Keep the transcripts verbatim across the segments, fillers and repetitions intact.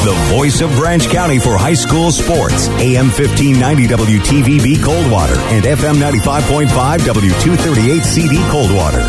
the voice of Branch County for high school sports. A M fifteen ninety W T V B Coldwater and F M ninety-five point five W two thirty-eight C D Coldwater.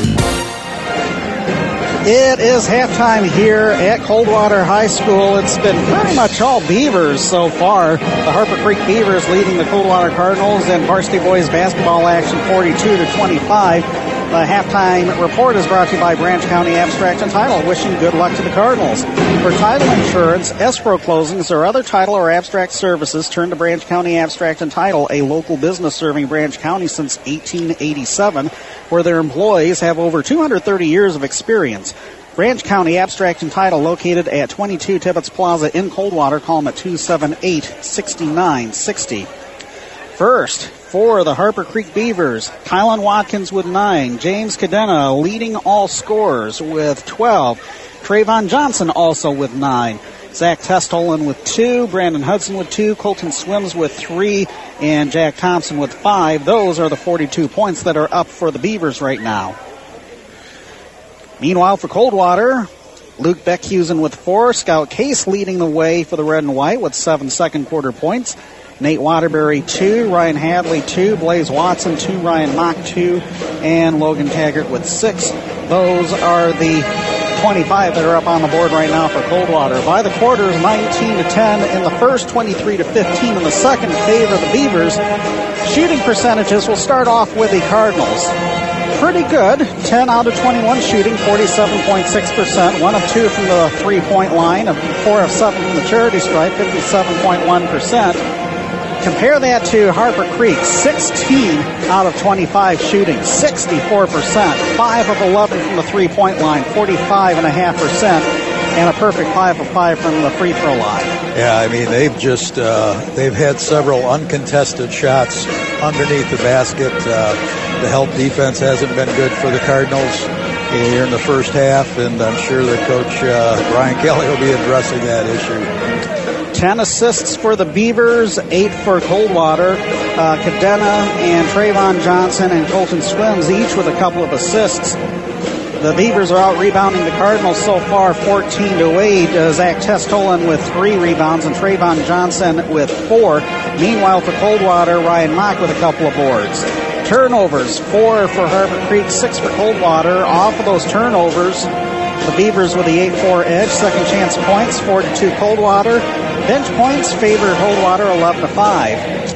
It is halftime here at Coldwater High School. It's been pretty much all Beavers so far. The Harper Creek Beavers leading the Coldwater Cardinals in varsity boys basketball action forty-two to twenty-five. The halftime report is brought to you by Branch County Abstract and Title, wishing good luck to the Cardinals. For title insurance, escrow closings, or other title or abstract services, turn to Branch County Abstract and Title, a local business serving Branch County since eighteen eighty-seven, where their employees have over two hundred thirty years of experience. Branch County Abstract and Title, located at twenty-two Tibbetts Plaza in Coldwater. Call them at two seven eight, six nine six zero. First, for the Harper Creek Beavers, Kylan Watkins with nine. James Cadena leading all scorers with twelve. Trayvon Johnson also with nine. Zach Testolen with two. Brandon Hudson with two. Colton Swims with three. And Jack Thompson with five. Those are the forty-two points that are up for the Beavers right now. Meanwhile, for Coldwater, Luke Beckhusen with four. Scout Case leading the way for the red and white with seven second quarter points. Nate Waterbury, two. Ryan Hadley, two. Blaze Watson, two. Ryan Mock, two. And Logan Taggart with six. Those are the twenty-five that are up on the board right now for Coldwater. By the quarters, nineteen to ten in the first, twenty-three to fifteen in the second, favor the Beavers. Shooting percentages, will start off with the Cardinals. Pretty good. ten out of twenty-one shooting, forty-seven point six percent. One of two from the three-point line, of four of seven from the charity stripe, fifty-seven point one percent. Compare that to Harper Creek, sixteen out of twenty-five shooting, sixty-four percent. five of eleven from the three-point line, forty-five point five percent. And a perfect five of five from the free throw line. Yeah, I mean, they've just, uh, they've had several uncontested shots underneath the basket. Uh, the help defense hasn't been good for the Cardinals here in the first half, and I'm sure that Coach uh, Brian Kelly will be addressing that issue. Ten assists for the Beavers, eight for Coldwater. Uh, Cadena and Trayvon Johnson and Colton Swims each with a couple of assists. The Beavers are out rebounding the Cardinals so far, fourteen to eight. Uh, Zach Testolen with three rebounds and Trayvon Johnson with four. Meanwhile, for Coldwater, Ryan Mock with a couple of boards. Turnovers, four for Harper Creek, six for Coldwater. Off of those turnovers, the Beavers with the eight four edge. Second chance points, four to two Coldwater. Bench points favor Coldwater, eleven to five.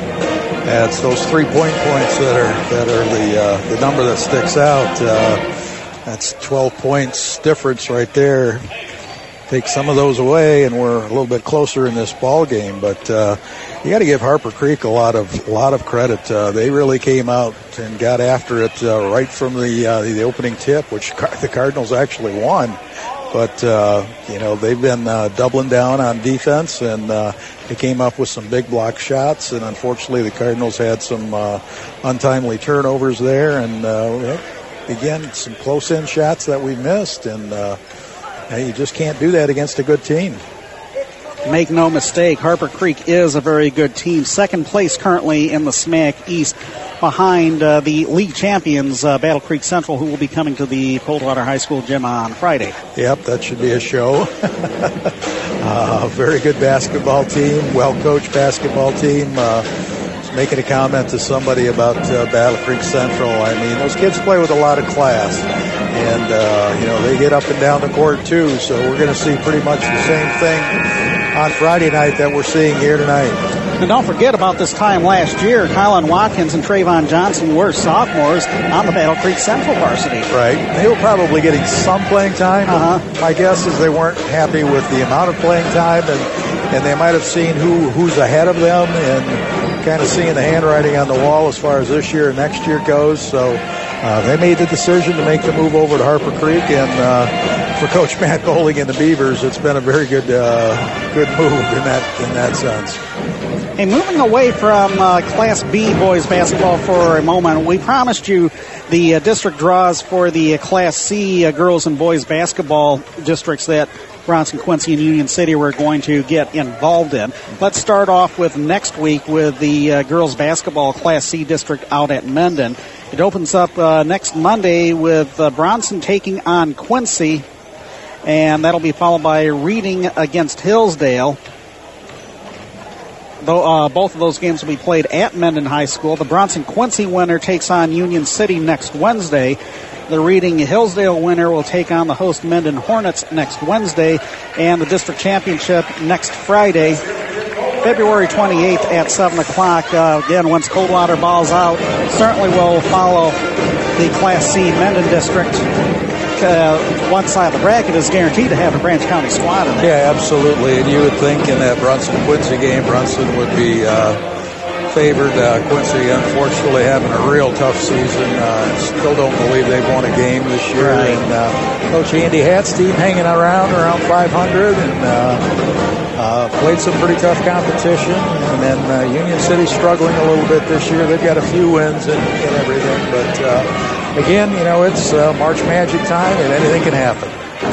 Yeah, it's those three-point points that are that are the uh, the number that sticks out. Uh, that's twelve points difference right there. Take some of those away, and we're a little bit closer in this ball game. But uh, you got to give Harper Creek a lot of a lot of credit. Uh, they really came out and got after it uh, right from the uh, the opening tip, which the Cardinals actually won. But, uh, you know, they've been uh, doubling down on defense, and uh, they came up with some big block shots. And unfortunately, the Cardinals had some uh, untimely turnovers there. And, uh, again, some close-in shots that we missed. And uh, you just can't do that against a good team. Make no mistake, Harper Creek is a very good team. Second place currently in the S M A C East, behind uh, the league champions, uh, Battle Creek Central, who will be coming to the Coldwater High School gym on Friday. Yep, that should be a show. uh, very good basketball team, well-coached basketball team. Uh, making a comment to somebody about uh, Battle Creek Central. I mean, those kids play with a lot of class. And, uh, you know, they get up and down the court, too. So we're going to see pretty much the same thing on Friday night that we're seeing here tonight. And don't forget about this time last year, Kylan Watkins and Trayvon Johnson were sophomores on the Battle Creek Central varsity. Right. They were probably getting some playing time. Uh-huh. My guess is they weren't happy with the amount of playing time, and, and they might have seen who who's ahead of them and kind of seeing the handwriting on the wall as far as this year and next year goes. So uh, they made the decision to make the move over to Harper Creek, and uh, for Coach Matt Bowling and the Beavers, it's been a very good uh, good move in that in that sense. Hey, moving away from uh, Class B boys basketball for a moment, we promised you the uh, district draws for the uh, Class C uh, girls and boys basketball districts that Bronson, Quincy, and Union City were going to get involved in. Let's start off with next week with the uh, girls basketball Class C district out at Mendon. It opens up uh, next Monday with uh, Bronson taking on Quincy. and that'll be followed by Reading against Hillsdale. Though, uh, both of those games will be played at Mendon High School. The Bronson-Quincy winner takes on Union City next Wednesday. The Reading Hillsdale winner will take on the host Mendon Hornets next Wednesday, and the district championship next Friday, February twenty-eighth at seven o'clock. Uh, again, once Coldwater balls out, certainly will follow the Class C Mendon district. Uh, one side of the bracket is guaranteed to have a Branch County squad in there. Yeah, absolutely. And you would think in that Brunson-Quincy game, Brunson would be uh, favored. Uh, Quincy, unfortunately, having a real tough season. Uh, still don't believe they've won a game this year. Right. And uh, Coach Andy Hatstein hanging around around five hundred and uh, uh, played some pretty tough competition. And then uh, Union City struggling a little bit this year. They've got a few wins and, and everything, but. Uh, Again, you know, it's uh, March Magic time and anything can happen.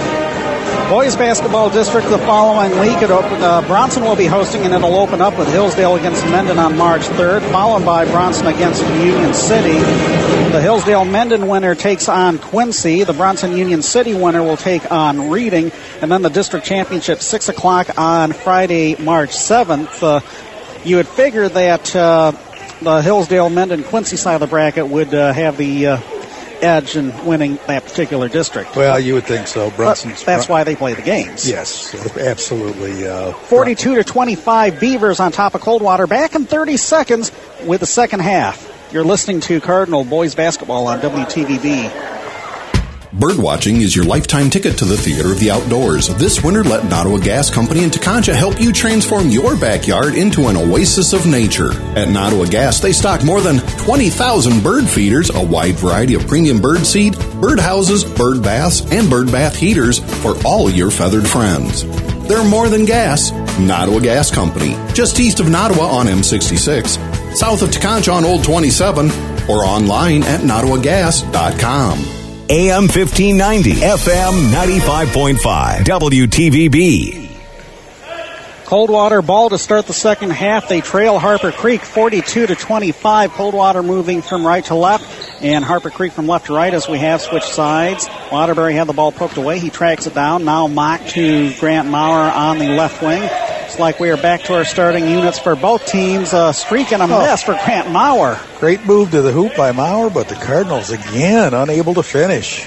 Boys basketball district the following week. It open, uh, Bronson will be hosting, and it'll open up with Hillsdale against Mendon on March third, followed by Bronson against Union City. The Hillsdale-Mendon winner takes on Quincy. The Bronson-Union City winner will take on Reading. And then the district championship, six o'clock on Friday, March seventh. Uh, you would figure that uh, the Hillsdale-Mendon-Quincy side of the bracket would uh, have the... Uh, edge in winning that particular district. Well, you would think so. Brunson's. But that's why they play the games. Yes, absolutely. Uh, forty-two to twenty-five, Beavers on top of Coldwater. Back in thirty seconds with the second half. You're listening to Cardinal Boys Basketball on W T V B. Birdwatching is your lifetime ticket to the theater of the outdoors. This winter, let Nottawa Gas Company in Tekonsha help you transform your backyard into an oasis of nature. At Nottawa Gas, they stock more than twenty thousand bird feeders, a wide variety of premium bird seed, bird houses, bird baths, and bird bath heaters for all your feathered friends. They're more than gas. Nottawa Gas Company, just east of Nottawa on M sixty-six, south of Tekonsha on Old twenty-seven, or online at nottawa gas dot com. A M fifteen ninety, F M ninety-five point five, W T V B. Coldwater ball to start the second half. They trail Harper Creek forty-two to twenty-five. Coldwater moving from right to left, and Harper Creek from left to right as we have switched sides. Waterbury had the ball poked away. He tracks it down. Now Mock to Grant Maurer on the left wing. It's like we are back to our starting units for both teams. A streak and a oh. miss for Grant Maurer. Great move to the hoop by Maurer, but the Cardinals again unable to finish.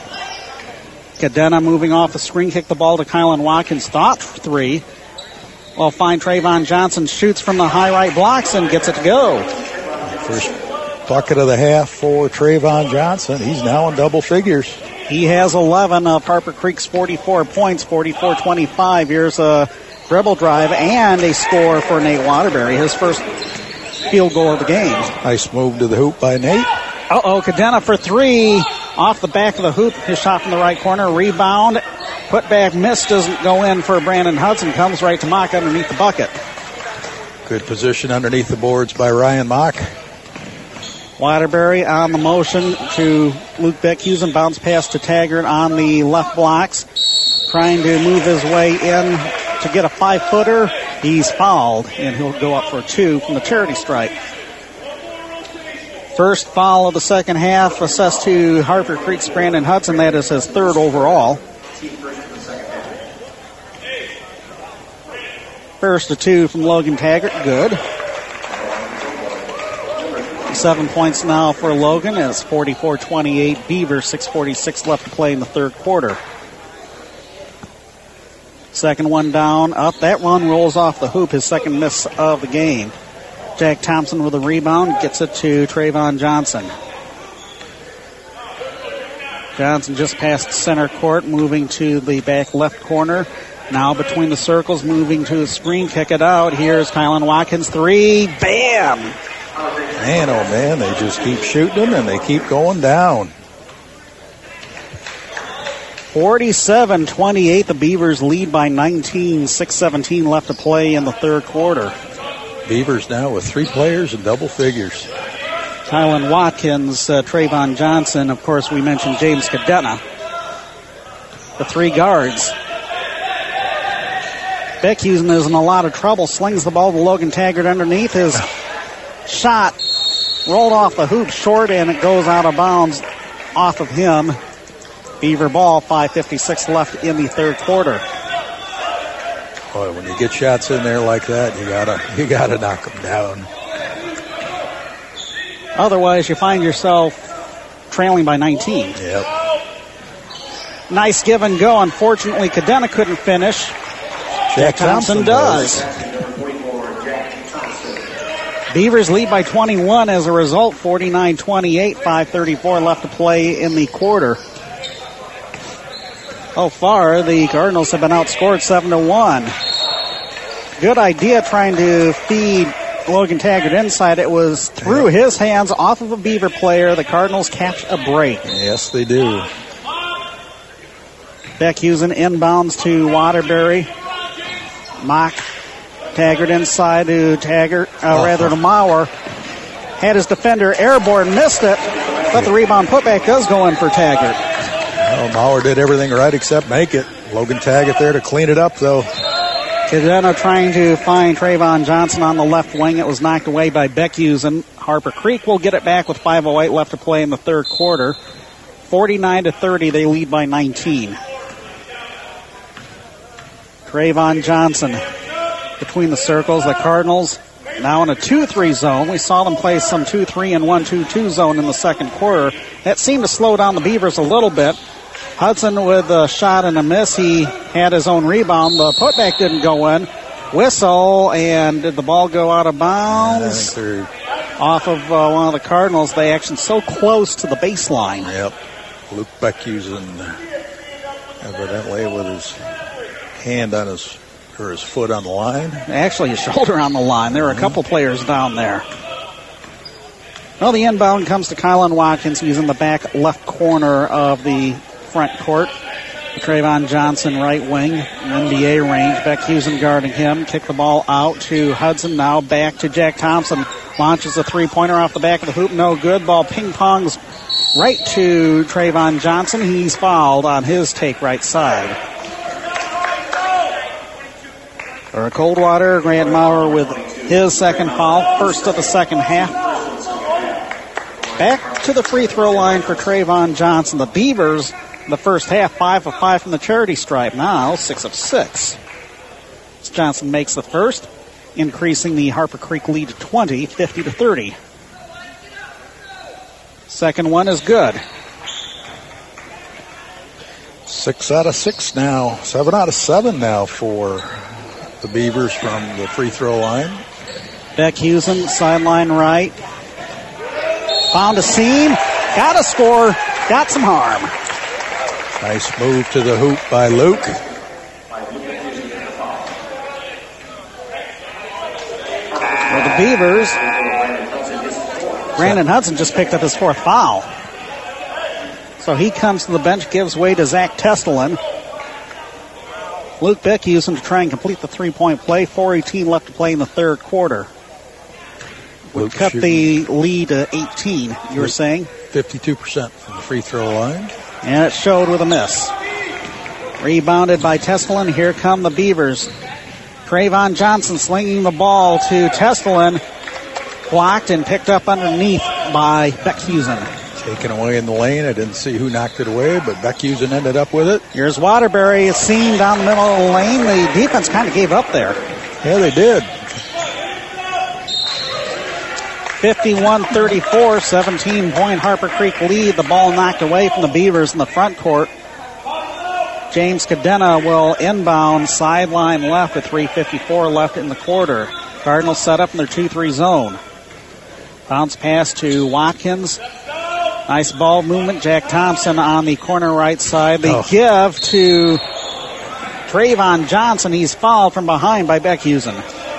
Cadena moving off the screen, kicked the ball to Kylan Watkins. Thought for three. Well, fine. Trayvon Johnson shoots from the high right blocks and gets it to go. First bucket of the half for Trayvon Johnson. He's now in double figures. He has eleven of Harper Creek's forty-four points, forty-four twenty-five. Here's a dribble drive and a score for Nate Waterbury, his first field goal of the game. Nice move to the hoop by Nate. Uh-oh, Cadena for three. Off the back of the hoop, his shot from the right corner. Rebound. Put back miss, doesn't go in for Brandon Hudson. Comes right to Mock underneath the bucket. Good position underneath the boards by Ryan Mock. Waterbury on the motion to Luke Beckhusen. Bounce pass to Taggart on the left blocks. Trying to move his way in to get a five-footer. He's fouled, and he'll go up for two from the charity stripe. First foul of the second half assessed to Harper Creek's Brandon Hudson. That is his third overall. First to two from Logan Taggart. Good. Seven points now for Logan. It's forty-four twenty-eight. Beaver, six forty-six left to play in the third quarter. Second one down, up. That run rolls off the hoop, his second miss of the game. Jack Thompson with a rebound, gets it to Trayvon Johnson. Johnson just past center court, moving to the back left corner. Now between the circles, moving to the screen, kick it out. Here's Kylan Watkins, three, bam! Man, oh man, they just keep shooting them and they keep going down. forty-seven twenty-eight, the Beavers lead by nineteen, six seventeen left to play in the third quarter. Beavers now with three players in double figures. Kylan Watkins, uh, Trayvon Johnson, of course we mentioned James Cadena. The three guards. Beckhusen is in a lot of trouble, slings the ball to Logan Taggart underneath. His shot rolled off the hoop short and it goes out of bounds off of him. Beaver ball, five fifty-six left in the third quarter. Boy, when you get shots in there like that, you gotta you gotta knock them down. Otherwise, you find yourself trailing by nineteen. Yep. Nice give and go. Unfortunately, Cadena couldn't finish. Jack Thompson, Thompson does. does. Beavers lead by twenty-one as a result, forty-nine twenty-eight, five thirty-four left to play in the quarter. So far, the Cardinals have been outscored seven to one. Good idea trying to feed Logan Taggart inside. It was through his hands off of a Beaver player. The Cardinals catch a break. Yes, they do. Beck Husen inbounds to Waterbury. Mock Taggart inside to Taggart, uh, uh-huh. rather to Maurer. Had his defender airborne, missed it, but the rebound putback does go in for Taggart. Well, Maurer did everything right except make it. Logan Taggart there to clean it up, though. Cadena trying to find Trayvon Johnson on the left wing. It was knocked away by Beck Husen. Harper Creek will get it back with five oh eight left to play in the third quarter. forty-nine to thirty, they lead by nineteen. Trayvon Johnson between the circles. The Cardinals now in a two three zone. We saw them play some two three and one two two zone in the second quarter. That seemed to slow down the Beavers a little bit. Hudson with a shot and a miss. He had his own rebound. The putback didn't go in. Whistle, and did the ball go out of bounds? Off of uh, one of the Cardinals. They actually so close to the baseline. Yep. Luke Beckhusen evidently with his hand on his, or his foot on the line. Actually, his shoulder on the line. There are a couple players down there. Well, the inbound comes to Kylan Watkins. He's in the back left corner of the front court. Trayvon Johnson, right wing, N B A range. Beck Husen guarding him. Kick the ball out to Hudson. Now back to Jack Thompson. Launches a three-pointer off the back of the hoop. No good. Ball ping-pongs right to Trayvon Johnson. He's fouled on his take right side. For Coldwater, Grant Maurer with his second foul. First of the second half. Back to the free throw line for Trayvon Johnson. The Beavers, the first half, five of five from the charity stripe. Now, six of six. As Johnson makes the first, increasing the Harper Creek lead to twenty, fifty to thirty. Second one is good. Six out of six now. Seven out of seven now for the Beavers from the free throw line. Beck Husen, sideline right. Found a seam. Got a score. Got some harm. Nice move to the hoop by Luke. For the Beavers, Brandon Hudson just picked up his fourth foul. So he comes to the bench, gives way to Zach Testelin. Luke Beckhusen to try and complete the three-point play. four eighteen left to play in the third quarter. Would Luke cut the lead to eighteen, you were saying? fifty-two percent from the free throw line. And it showed with a miss. Rebounded by Testelin. Here come the Beavers. Trayvon Johnson slinging the ball to Testelin. Blocked and picked up underneath by Beckhusen. Taken away in the lane. I didn't see who knocked it away, but Beckhusen ended up with it. Here's Waterbury, seen down the middle of the lane. The defense kind of gave up there. Yeah, they did. fifty-one thirty-four, seventeen-point Harper Creek lead. The ball knocked away from the Beavers in the front court. James Cadena will inbound sideline left with three fifty-four left in the quarter. Cardinals set up in their two three zone. Bounce pass to Watkins. Nice ball movement. Jack Thompson on the corner right side. They oh. give to Trayvon Johnson. He's fouled from behind by Beckhusen.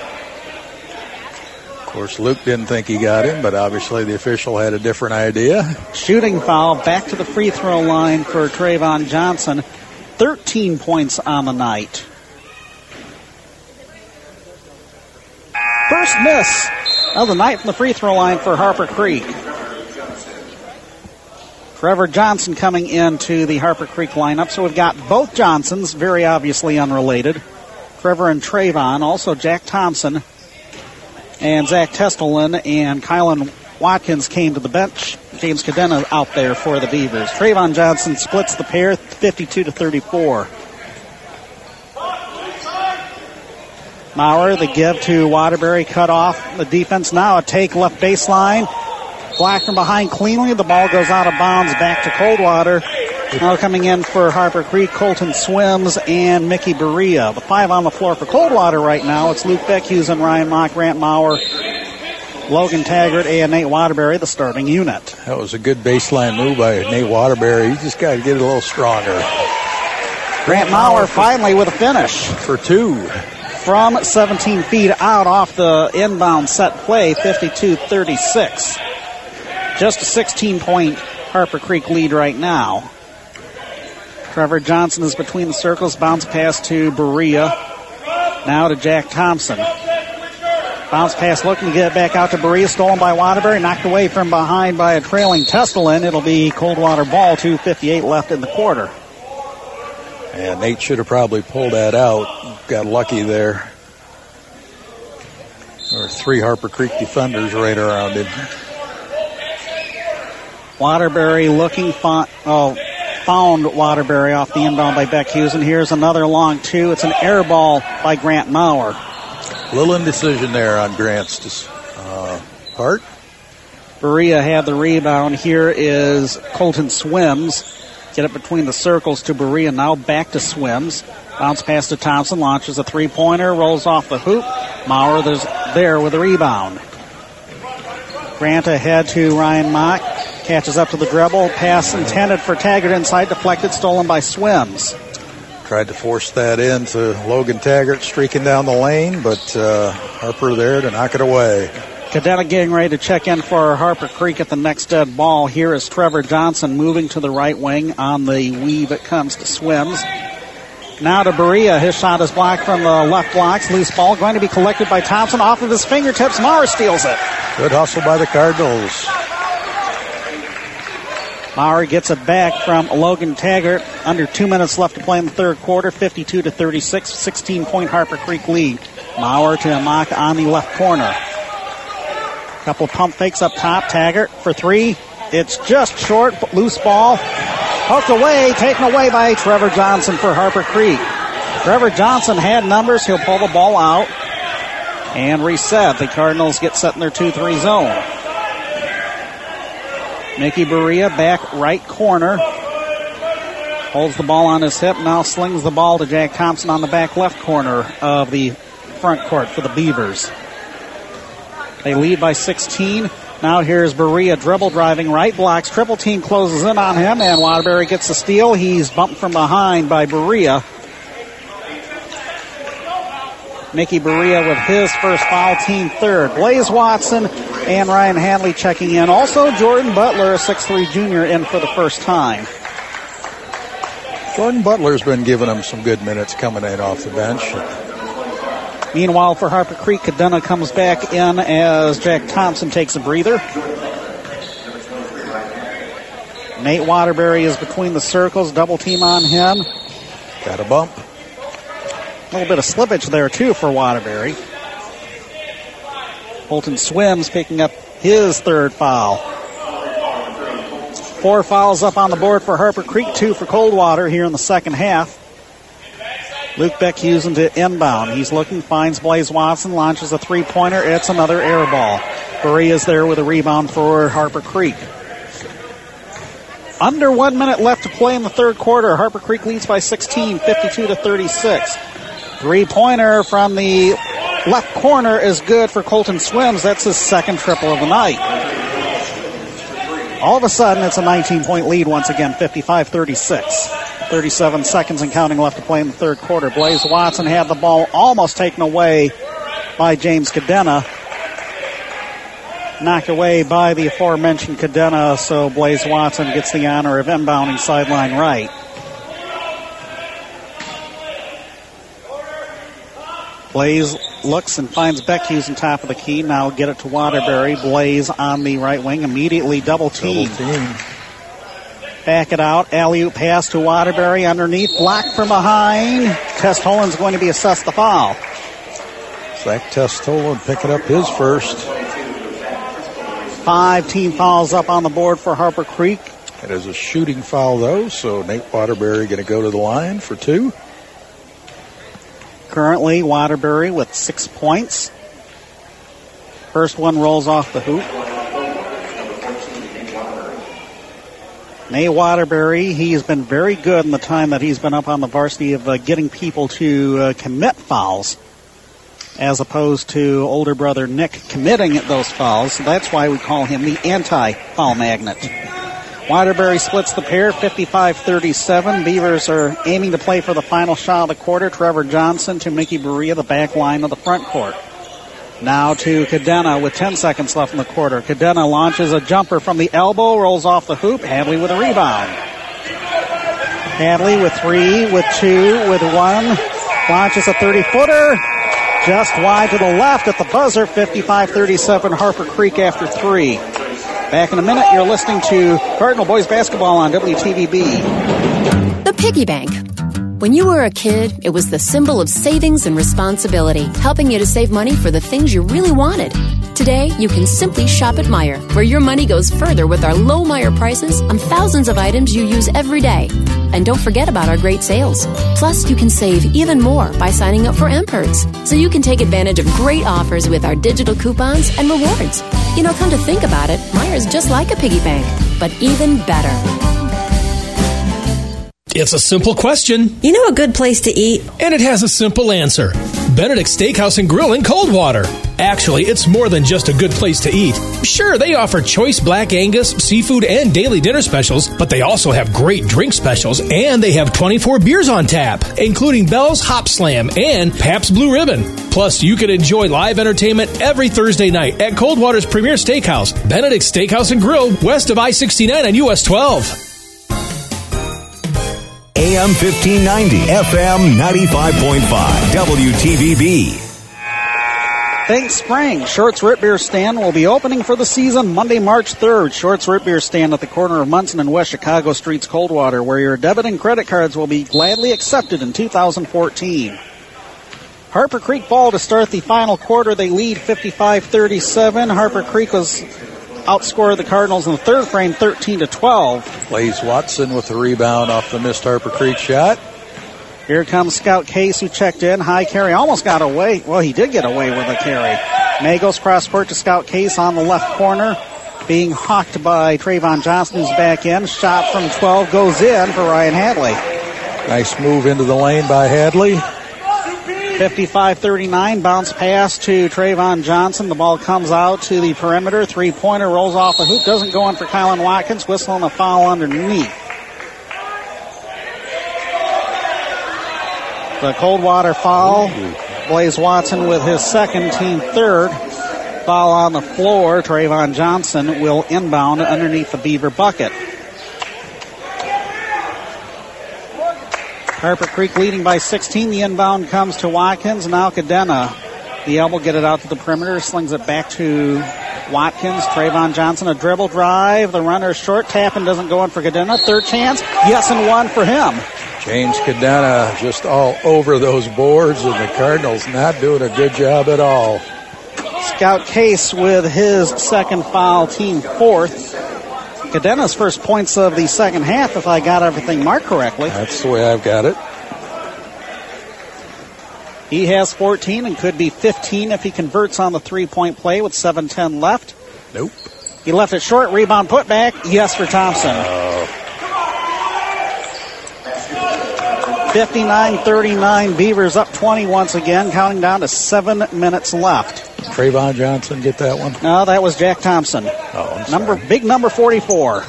Of course, Luke didn't think he got him, but obviously the official had a different idea. Shooting foul back to the free throw line for Trayvon Johnson. thirteen points on the night. First miss of the night from the free throw line for Harper Creek. Trevor Johnson coming into the Harper Creek lineup. So we've got both Johnsons, very obviously unrelated. Trevor and Trayvon. Also Jack Thompson and Zach Testelin and Kylan Watkins came to the bench James Cadena out there for the Beavers. Trayvon Johnson splits the pair, fifty-two to thirty-four. Maurer, the give to Waterbury, cut off the defense. Now a take left baseline. Black from behind cleanly. The ball goes out of bounds back to Coldwater. Now coming in for Harper Creek, Colton Swims and Mickey Berea. The five on the floor for Coldwater right now. It's Luke Beckhuse and Ryan Mock, Grant Maurer, Logan Taggart, and Nate Waterbury, the starting unit. That was a good baseline move by Nate Waterbury. He just got to get a little stronger. Grant Maurer finally with a finish. For two. From seventeen feet out off the inbound set play, fifty-two thirty-six. Just a sixteen-point Harper Creek lead right now. Trevor Johnson is between the circles. Bounce pass to Berea. Now to Jack Thompson. Bounce pass looking to get it back out to Berea. Stolen by Waterbury. Knocked away from behind by a trailing Testelin. It'll be Coldwater ball. two fifty-eight left in the quarter. And Nate should have probably pulled that out. Got lucky there. There were three Harper Creek defenders right around him. Waterbury looking for, oh, found Waterbury off the inbound by Beckhuse. And here's another long two. It's an air ball by Grant Maurer. A little indecision there on Grant's uh, part. Berea had the rebound. Here is Colton Swims. Get it between the circles to Berea. Now back to Swims. Bounce pass to Thompson. Launches a three-pointer. Rolls off the hoop. Maurer there's there with a rebound. Grant ahead to Ryan Mock. Catches up to the dribble. Pass intended for Taggart inside. Deflected. Stolen by Swims. Tried to force that in to Logan Taggart streaking down the lane, but uh, Harper there to knock it away. Cadena getting ready to check in for Harper Creek at the next dead ball. Here is Trevor Johnson moving to the right wing. On the weave it comes to Swims. Now to Berea. His shot is blocked from the left blocks. Loose ball going to be collected by Thompson off of his fingertips. Maurer steals it. Good hustle by the Cardinals. Maurer gets it back from Logan Taggart. Under two minutes left to play in the third quarter. fifty-two to thirty-six. sixteen-point Harper Creek lead. Maurer to Mock on the left corner. Couple of pump fakes up top. Taggart for three. It's just short. Loose ball. Poked away. Taken away by Trevor Johnson for Harper Creek. Trevor Johnson had numbers. He'll pull the ball out and reset. The Cardinals get set in their two three zone. Mickey Berea back right corner. Holds the ball on his hip. Now slings the ball to Jack Thompson on the back left corner of the front court for the Beavers. They lead by sixteen. Now here's Berea dribble driving right, blocks. Triple team closes in on him, and Waterbury gets the steal. He's bumped from behind by Berea. Mickey Berea with his first foul, team third. Blaze Watson and Ryan Hanley checking in. Also Jordan Butler, a six three junior, in for the first time. Jordan Butler's been giving him some good minutes coming in off the bench. Meanwhile, for Harper Creek, Cadena comes back in as Jack Thompson takes a breather. Nate Waterbury is between the circles. Double team on him. Got a bump. A little bit of slippage there, too, for Waterbury. Colton Swims picking up his third foul. Four fouls up on the board for Harper Creek, two for Coldwater here in the second half. Luke Beckhuse into inbound. He's looking, finds Blaze Watson, launches a three-pointer. It's another air ball. Berea's there with a rebound for Harper Creek. Under one minute left to play in the third quarter. Harper Creek leads by sixteen, fifty-two to thirty-six. Three-pointer from the left corner is good for Colton Swims. That's his second triple of the night. All of a sudden, it's a nineteen-point lead once again, fifty-five thirty-six. thirty-seven seconds and counting left to play in the third quarter. Blaze Watson had the ball almost taken away by James Cadena. Knocked away by the aforementioned Cadena, so Blaze Watson gets the honor of inbounding sideline right. Blaze looks and finds Beckhuse on top of the key. Now get it to Waterbury. Blaze on the right wing. Immediately double team. Double team. Back it out. Alley-oop pass to Waterbury underneath. Blocked from behind. Testolin's going to be assessed the foul. Zach Testolin picking up his first. Five team fouls up on the board for Harper Creek. It is a shooting foul, though, so Nate Waterbury going to go to the line for two. Currently, Waterbury with six points. First one rolls off the hoop. Nate Waterbury, he has been very good in the time that he's been up on the varsity of uh, getting people to uh, commit fouls, as opposed to older brother Nick committing those fouls. So that's why we call him the anti-foul magnet. Waterbury splits the pair, fifty-five thirty-seven. Beavers are aiming to play for the final shot of the quarter. Trevor Johnson to Mickey Berea, the back line of the front court. Now to Cadena with ten seconds left in the quarter. Cadena launches a jumper from the elbow, rolls off the hoop. Hadley with a rebound. Hadley with three, with two, with one. Launches a thirty-footer. Just wide to the left at the buzzer. fifty-five thirty-seven Harper Creek after three. Back in a minute, you're listening to Cardinal Boys Basketball on W T V B. The Piggy Bank. When you were a kid, it was the symbol of savings and responsibility, helping you to save money for the things you really wanted. Today, you can simply shop at Meijer, where your money goes further with our low Meijer prices on thousands of items you use every day. And don't forget about our great sales. Plus, you can save even more by signing up for M Perks, so you can take advantage of great offers with our digital coupons and rewards. You know, come to think about it, Meijer's just like a piggy bank, but even better. It's a simple question. You know a good place to eat? And it has a simple answer. Benedict Steakhouse and Grill in Coldwater. Actually, it's more than just a good place to eat. Sure, they offer choice black Angus, seafood, and daily dinner specials, but they also have great drink specials, and they have twenty-four beers on tap, including Bell's Hop Slam and Pabst Blue Ribbon. Plus, you can enjoy live entertainment every Thursday night at Coldwater's premier steakhouse, Benedict Steakhouse and Grill, west of I sixty-nine on U S twelve. A M fifteen ninety, F M ninety-five point five, W T V B. Thanks, Spring. Shorts Root Beer Stand will be opening for the season Monday, March third. Shorts Root Beer Stand at the corner of Munson and West Chicago Streets, Coldwater, where your debit and credit cards will be gladly accepted in two thousand fourteen. Harper Creek ball to start the final quarter. They lead fifty-five thirty-seven. Harper Creek was outscored the Cardinals in the third frame thirteen to twelve. Blaze Watson with the rebound off the missed Harper Creek shot. Here comes Scout Case, who checked in. High carry, almost got away. Well, he did get away with a carry. Magos cross court to Scout Case on the left corner. Being hawked by Trayvon Johnson, who's back in. Shot from twelve goes in for Ryan Hadley. Nice move into the lane by Hadley. fifty-five thirty-nine, bounce pass to Trayvon Johnson. The ball comes out to the perimeter. Three-pointer rolls off the hoop. Doesn't go in for Kylan Watkins. Whistling a foul underneath. The Coldwater foul. Blaze Watson with his second, team third. Foul on the floor. Trayvon Johnson will inbound underneath the Beaver bucket. Harper Creek leading by sixteen. The inbound comes to Watkins. Now Cadena. The elbow, get it out to the perimeter. Slings it back to Watkins. Trayvon Johnson, a dribble drive. The runner is short. Tapping doesn't go in for Cadena. Third chance. Yes, and one for him. James Cadena just all over those boards, and the Cardinals not doing a good job at all. Scout Case with his second foul, team fourth. Cadena's first points of the second half, if I got everything marked correctly. That's the way I've got it. He has fourteen and could be fifteen if he converts on the three-point play with seven ten left. Nope. He left it short. Rebound put back. Yes for Thompson. Oh. fifty-nine thirty-nine. Beavers up twenty once again, counting down to seven minutes left. Trayvon Johnson get that one? No, that was Jack Thompson. Oh, I'm number sorry. Big number forty-four.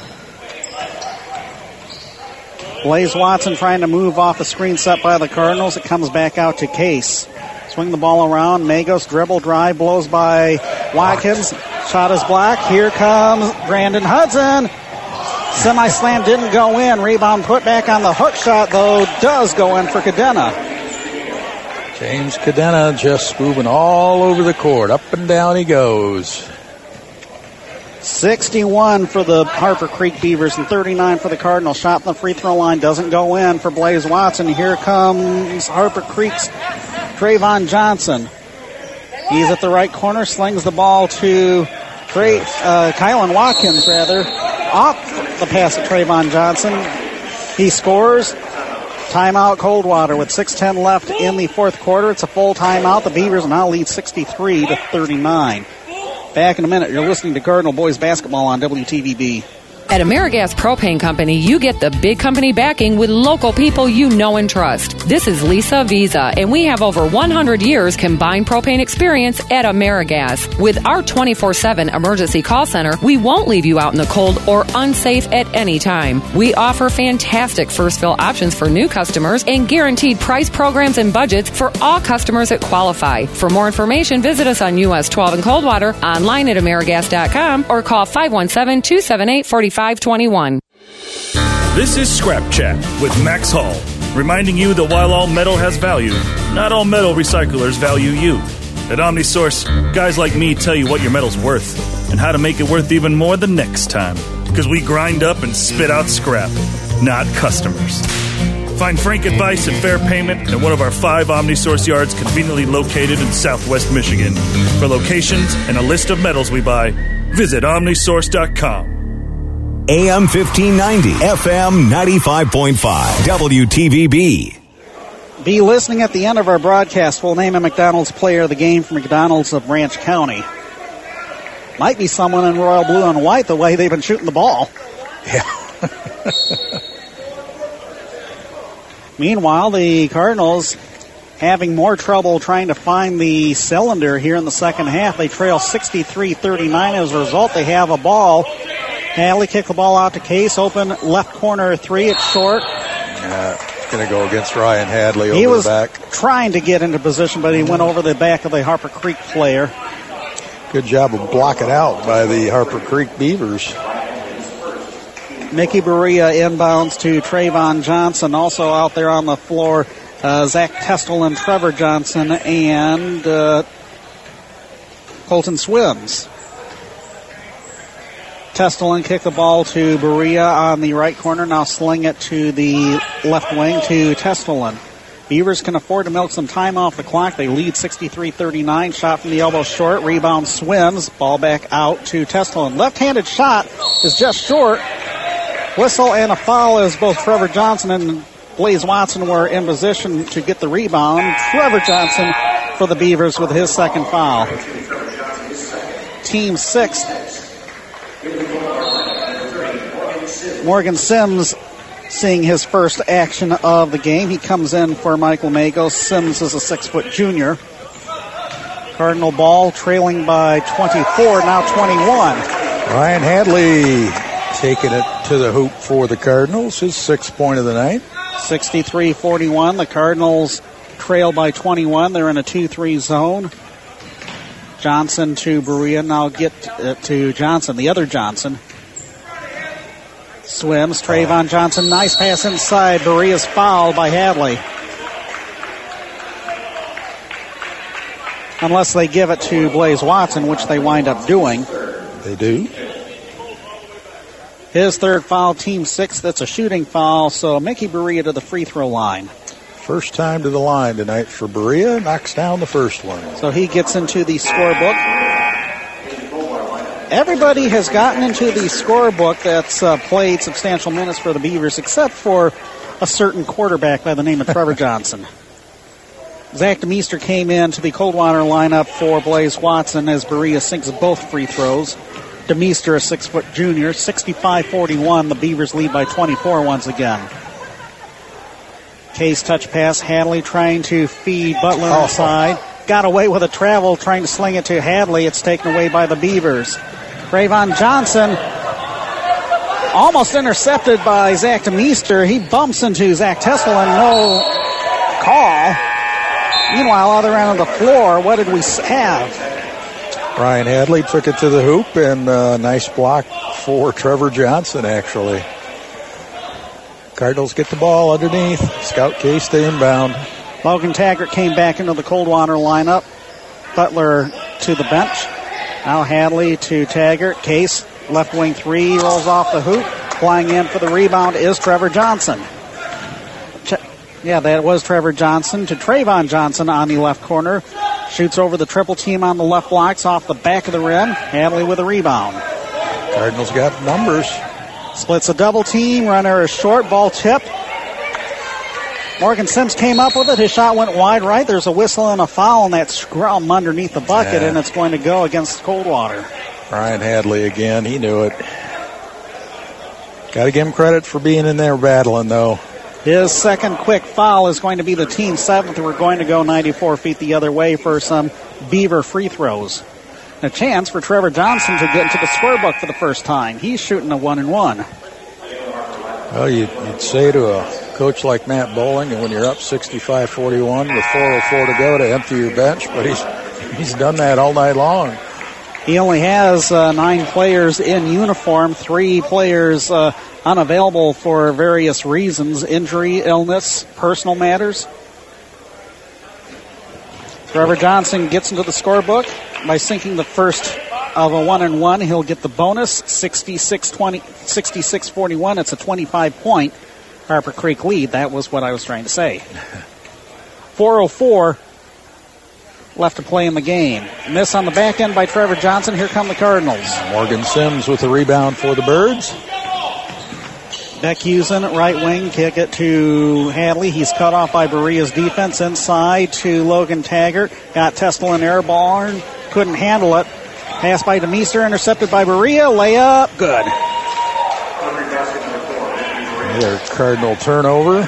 Blaze Watson trying to move off a screen set by the Cardinals. It comes back out to Case. Swing the ball around. Magos dribble drive, blows by Watkins. Shot is blocked. Here comes Brandon Hudson. Semi-slam didn't go in. Rebound put back on the hook shot, though, does go in for Cadena. James Cadena just moving all over the court. Up and down he goes. sixty-one for the Harper Creek Beavers and thirty-nine for the Cardinals. Shot from the free throw line doesn't go in for Blaze Watson. Here comes Harper Creek's Trayvon Johnson. He's at the right corner, slings the ball to Trey, uh, Kylan Watkins, rather, off the pass of Trayvon Johnson. He scores. Timeout Coldwater with six ten left in the fourth quarter. It's a full timeout. The Beavers now lead sixty-three to thirty-nine. Back in a minute. You're listening to Cardinal Boys Basketball on W T V B. At AmeriGas Propane Company, you get the big company backing with local people you know and trust. This is Lisa Visa, and we have over one hundred years combined propane experience at AmeriGas. With our twenty-four seven emergency call center, we won't leave you out in the cold or unsafe at any time. We offer fantastic first fill options for new customers and guaranteed price programs and budgets for all customers that qualify. For more information, visit us on U S twelve in Coldwater, online at amerigas dot com, or call five one seven, two seven eight, four five two one. This is Scrap Chat with Max Hall, reminding you that while all metal has value, not all metal recyclers value you. At OmniSource, guys like me tell you what your metal's worth and how to make it worth even more the next time. Because we grind up and spit out scrap, not customers. Find frank advice and fair payment at one of our five OmniSource yards conveniently located in southwest Michigan. For locations and a list of metals we buy, visit omnisource dot com. A M fifteen ninety, F M ninety-five point five, W T V B. Be listening at the end of our broadcast. We'll name a McDonald's player of the game for McDonald's of Branch County. Might be someone in royal blue and white the way they've been shooting the ball. Yeah. Meanwhile, the Cardinals having more trouble trying to find the cylinder here in the second half. They trail sixty-three thirty-nine. As a result, they have a ball. Hadley kicked the ball out to Case. Open left corner three. It's short. Yeah, it's going to go against Ryan Hadley over he was the back. Trying to get into position, but he went over the back of the Harper Creek player. Good job of blocking out by the Harper Creek Beavers. Mickey Berea inbounds to Trayvon Johnson. Also out there on the floor, uh, Zach Testel and Trevor Johnson and uh, Colton Swims. Testelin kicked the ball to Berea on the right corner. Now sling it to the left wing to Testelin. Beavers can afford to milk some time off the clock. They lead sixty-three thirty-nine. Shot from the elbow short. Rebound Swims. Ball back out to Testelin. Left-handed shot is just short. Whistle and a foul as both Trevor Johnson and Blaze Watson were in position to get the rebound. Trevor Johnson for the Beavers with his second foul. Team sixth. Morgan Sims seeing his first action of the game. He comes in for Michael Magos. Sims is a six-foot junior. Cardinal ball trailing by twenty-four, now twenty-one. Ryan Hadley taking it to the hoop for the Cardinals. His sixth point of the night. sixty-three forty-one. The Cardinals trail by twenty-one. They're in a two three zone. Johnson to Berea. Now get uh, to Johnson, the other Johnson. Swims. Trayvon Johnson. Nice pass inside. Berea's fouled by Hadley. Unless they give it to Blaze Watson, which they wind up doing. They do. His third foul, team six. That's a shooting foul, so Mickey Berea to the free throw line. First time to the line tonight for Berea. Knocks down the first one. So he gets into the scorebook. Everybody has gotten into the scorebook that's uh, played substantial minutes for the Beavers, except for a certain quarterback by the name of Trevor Johnson. Zach DeMeester came in to the Coldwater lineup for Blaze Watson as Berea sinks both free throws. DeMeester, a six-foot junior, sixty-five forty-one. The Beavers lead by twenty-four once again. Case touch pass. Hadley trying to feed Butler oh. inside. Got away with a travel, trying to sling it to Hadley. It's taken away by the Beavers. Trayvon Johnson almost intercepted by Zach DeMeester. He bumps into Zach Testel and no call. Meanwhile, other end of the floor, what did we have? Ryan Hadley took it to the hoop, and a nice block for Trevor Johnson, actually. Cardinals get the ball underneath. Scout Case to inbound. Logan Taggart came back into the Coldwater lineup. Butler to the bench. Now Hadley to Taggart. Case, left wing three, rolls off the hoop. Flying in for the rebound is Trevor Johnson. Ch- yeah, that was Trevor Johnson to Trayvon Johnson on the left corner. Shoots over the triple team on the left blocks off the back of the rim. Hadley with a rebound. Cardinals got numbers. Splits a double team. Runner is short. Ball tipped. Morgan Sims came up with it. His shot went wide right. There's a whistle and a foul, and that scrum underneath the bucket, yeah. and it's going to go against Coldwater. Ryan Hadley again. He knew it. Got to give him credit for being in there battling, though. His second quick foul is going to be the team seventh. We're going to go ninety-four feet the other way for some Beaver free throws. A chance for Trevor Johnson to get into the scorebook for the first time. He's shooting a one and one. Well, you'd, you'd say to a coach like Matt Bowling, and when you're up sixty-five forty-one with four oh four to go, to empty your bench, but he's he's done that all night long. He only has uh, nine players in uniform, three players uh, unavailable for various reasons, injury, illness, personal matters. Trevor Johnson gets into the scorebook by sinking the first of a one and one. He'll get the bonus, sixty-six forty-one. It's a twenty-five point Harper Creek lead. That was what I was trying to say. four oh four left to play in the game. Miss on the back end by Trevor Johnson. Here come the Cardinals. Morgan Sims with the rebound for the Birds. Beck Husen, right wing, kick it to Hadley. He's cut off by Berea's defense. Inside to Logan Taggart. Got Testel in airborne. Couldn't handle it. Pass by DeMeester, intercepted by Berea. Layup, good. Another Cardinal turnover.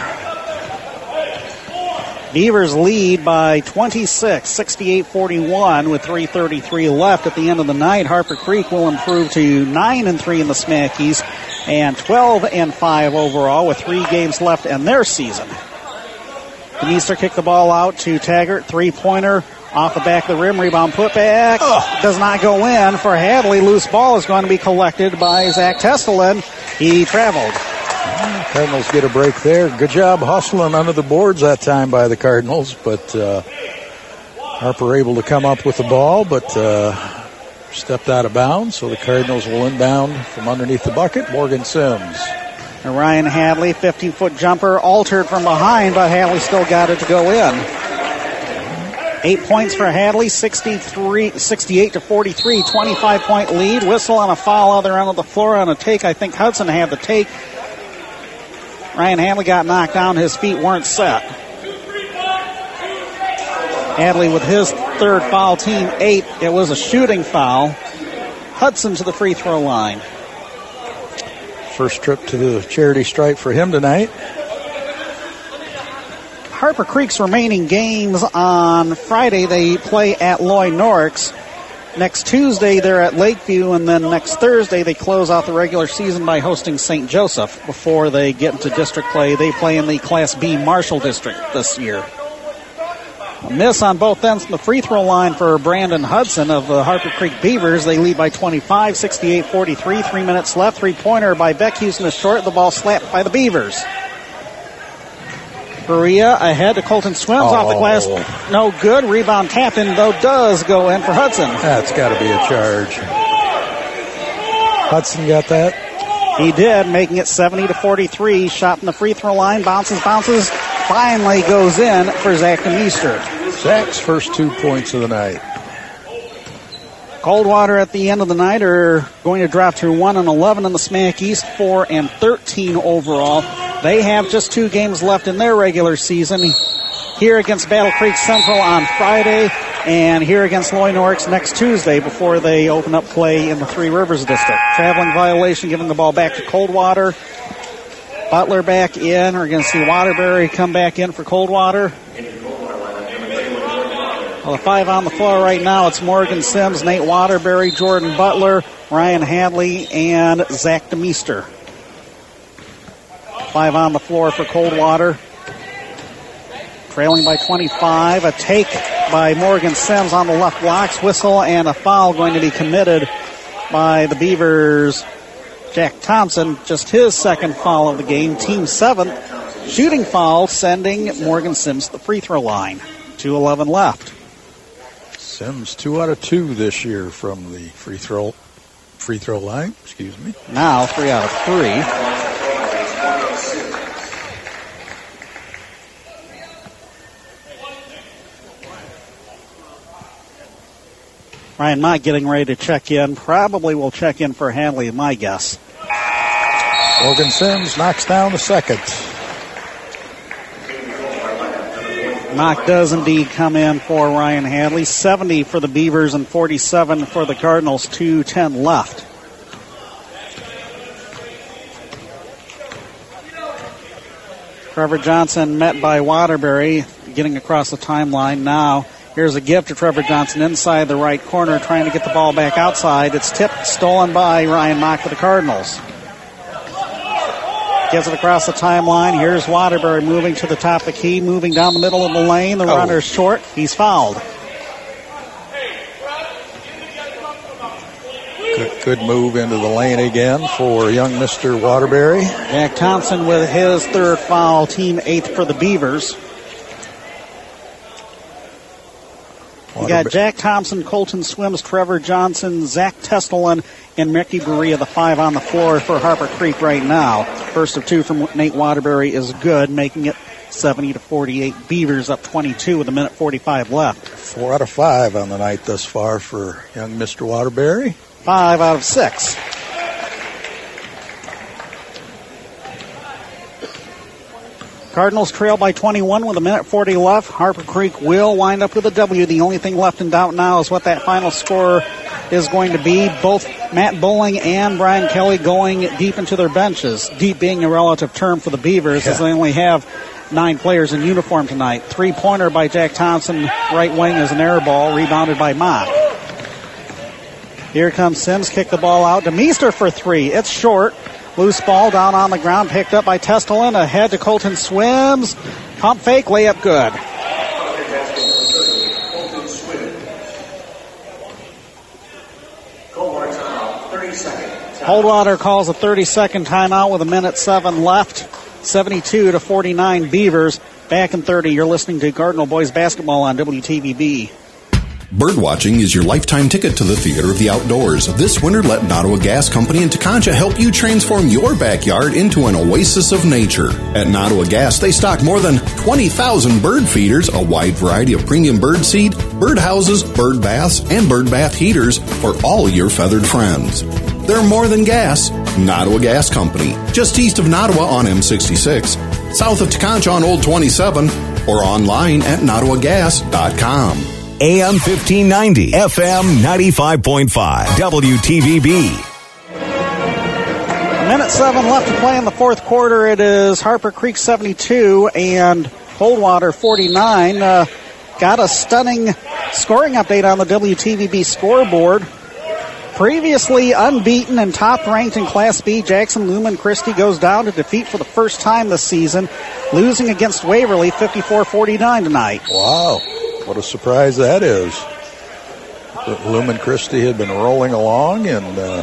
Beavers lead by twenty-six, sixty-eight forty-one with three thirty-three left at the end of the night. Harper Creek will improve to nine and three in the Smackies and twelve and five overall with three games left in their season. DeMeester kicked the ball out to Taggart. Three-pointer off the back of the rim. Rebound putback. Oh. Does not go in for Hadley. Loose ball is going to be collected by Zach Testelin. He traveled. Cardinals get a break there. Good job hustling under the boards that time by the Cardinals, but uh, Harper able to come up with the ball, but uh, stepped out of bounds, so the Cardinals will inbound from underneath the bucket. Morgan Sims. And Ryan Hadley, fifteen-foot jumper, altered from behind, but Hadley still got it to go in. Eight points for Hadley, sixty-three, sixty-eight to forty-three, twenty-five point lead. Whistle on a foul other end of the floor on a take. I think Hudson had the take. Ryan Hadley got knocked down. His feet weren't set. Hadley with his third foul, team eight. It was a shooting foul. Hudson to the free throw line. First trip to the charity stripe for him tonight. Harper Creek's remaining games on Friday, they play at Loy Norix. Next Tuesday, they're at Lakeview, and then next Thursday, they close out the regular season by hosting Saint Joseph before they get into district play. They play in the Class B Marshall District this year. A miss on both ends from the free throw line for Brandon Hudson of the Harper Creek Beavers. They lead by twenty-five, sixty-eight forty-three. Three minutes left. Three-pointer by Beck. Houston is short. The ball slapped by the Beavers. Berea ahead to Colton Swims oh. off the glass. No good. Rebound tapped in, though, does go in for Hudson. That's got to be a charge. Hudson got that? He did, making it seventy to forty-three. Shot from the free throw line. Bounces, bounces. Finally goes in for Zach DeMeester. Zach's first two points of the night. Coldwater at the end of the night are going to drop to one and eleven in the Smack East, four and thirteen overall. They have just two games left in their regular season. Here against Battle Creek Central on Friday, and here against Loy Norix next Tuesday before they open up play in the Three Rivers District. Traveling violation, giving the ball back to Coldwater. Butler back in. We're going to see Waterbury come back in for Coldwater. Well, the five on the floor right now, it's Morgan Sims, Nate Waterbury, Jordan Butler, Ryan Hadley, and Zach DeMeester. Five on the floor for Coldwater. Trailing by twenty-five. A take by Morgan Sims on the left blocks. Whistle and a foul going to be committed by the Beavers. Jack Thompson, just his second foul of the game. Team seventh. Shooting foul, sending Morgan Sims to the free throw line. two eleven left. Sims two out of two this year from the free throw free throw line. Excuse me. Now three out of three. Ryan Mott getting ready to check in. Probably will check in for Hadley, my guess. Morgan Sims knocks down the second. Mock does indeed come in for Ryan Hadley. seventy for the Beavers and forty-seven for the Cardinals. two ten left. Trevor Johnson met by Waterbury, getting across the timeline now. Here's a give to Trevor Johnson inside the right corner, trying to get the ball back outside. It's tipped, stolen by Ryan Mock for the Cardinals. Gets it across the timeline. Here's Waterbury moving to the top of the key, moving down the middle of the lane. The oh. runner's short. He's fouled. Good, good move into the lane again for young Mister Waterbury. Jack Thompson with his third foul, team eighth for the Beavers. You got Jack Thompson, Colton Swims, Trevor Johnson, Zach Testelin, and Mickey Berea, the five on the floor for Harper Creek right now. First of two from Nate Waterbury is good, making it seventy to forty-eight. Beavers up twenty-two with a minute forty-five left. Four out of five on the night thus far for young Mister Waterbury. Five out of six. Cardinals trail by twenty-one with a minute forty left. Harper Creek will wind up with a W. The only thing left in doubt now is what that final score is going to be. Both Matt Bowling and Brian Kelly going deep into their benches. Deep being a relative term for the Beavers, yeah. as they only have nine players in uniform tonight. Three-pointer by Jack Thompson. Right wing is an air ball, rebounded by Mock. Here comes Sims, kick the ball out to Meester for three. It's short. Loose ball down on the ground, picked up by Testelin. Ahead to Colton Swims. Pump fake, layup good. Coldwater calls a thirty-second timeout with a minute seven left. seventy-two to forty-nine Beavers. Back in thirty, you're listening to Cardinal Boys Basketball on W T V B. Birdwatching is your lifetime ticket to the theater of the outdoors. This winter, let Nottawa Gas Company in Tekonsha help you transform your backyard into an oasis of nature. At Nottawa Gas, they stock more than twenty thousand bird feeders, a wide variety of premium bird seed, bird houses, bird baths, and bird bath heaters for all your feathered friends. They're more than gas. Nottawa Gas Company, just east of Nottawa on M sixty-six, south of Tekonsha on Old twenty-seven, or online at nottawa gas dot com. A M fifteen ninety, F M ninety-five point five, W T V B. Minute seven left to play in the fourth quarter. It is Harper Creek seventy-two and Coldwater forty-nine. Uh, got a stunning scoring update on the W T V B scoreboard. Previously unbeaten and top-ranked in Class B, Jackson Lumen Christi goes down to defeat for the first time this season, losing against Waverly fifty-four forty-nine tonight. Wow. What a surprise that is. Lumen Christi had been rolling along, and uh,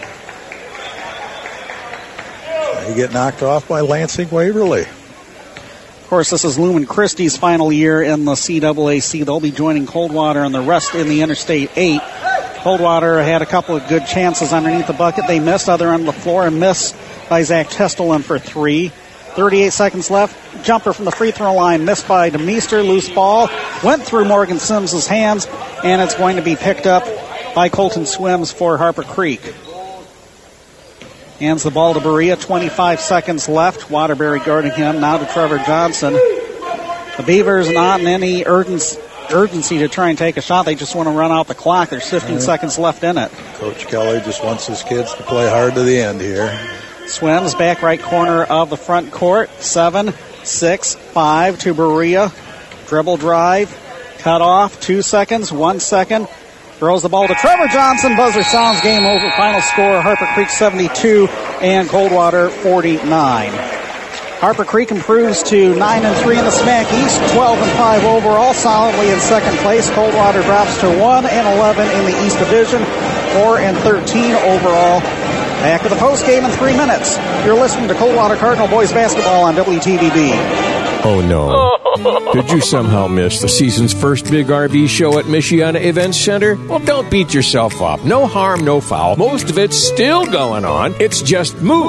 they get knocked off by Lansing Waverly. Of course, this is Lumen Christi's final year in the C double A C. They'll be joining Coldwater and the rest in the Interstate eight. Coldwater had a couple of good chances underneath the bucket. They missed, other end of the floor, and missed by Zach Testelin for three. thirty-eight seconds left. Jumper from the free throw line, missed by DeMeester. Loose ball went through Morgan Sims' hands, and it's going to be picked up by Colton Swims for Harper Creek. Hands the ball to Berea. twenty-five seconds left. Waterbury guarding him. Now to Trevor Johnson. The Beavers not in any urgency, urgency to try and take a shot. They just want to run out the clock. There's fifteen right. seconds left in it. Coach Kelly just wants his kids to play hard to the end here. Swims back right corner of the front court. Seven, six, five to Berea. Dribble drive. Cut off. Two seconds. One second. Throws the ball to Trevor Johnson. Buzzer sounds. Game over. Final score, Harper Creek seventy-two and Coldwater forty-nine. Harper Creek improves to nine and three in the S M A C East. twelve and five overall. Solidly in second place. Coldwater drops to one and eleven in the East Division. four and thirteen overall. Back with the postgame in three minutes. You're listening to Coldwater Cardinal Boys Basketball on W T V B. Oh, no. Did you somehow miss the season's first big R V show at Michiana Events Center? Well, don't beat yourself up. No harm, no foul. Most of it's still going on. It's just moved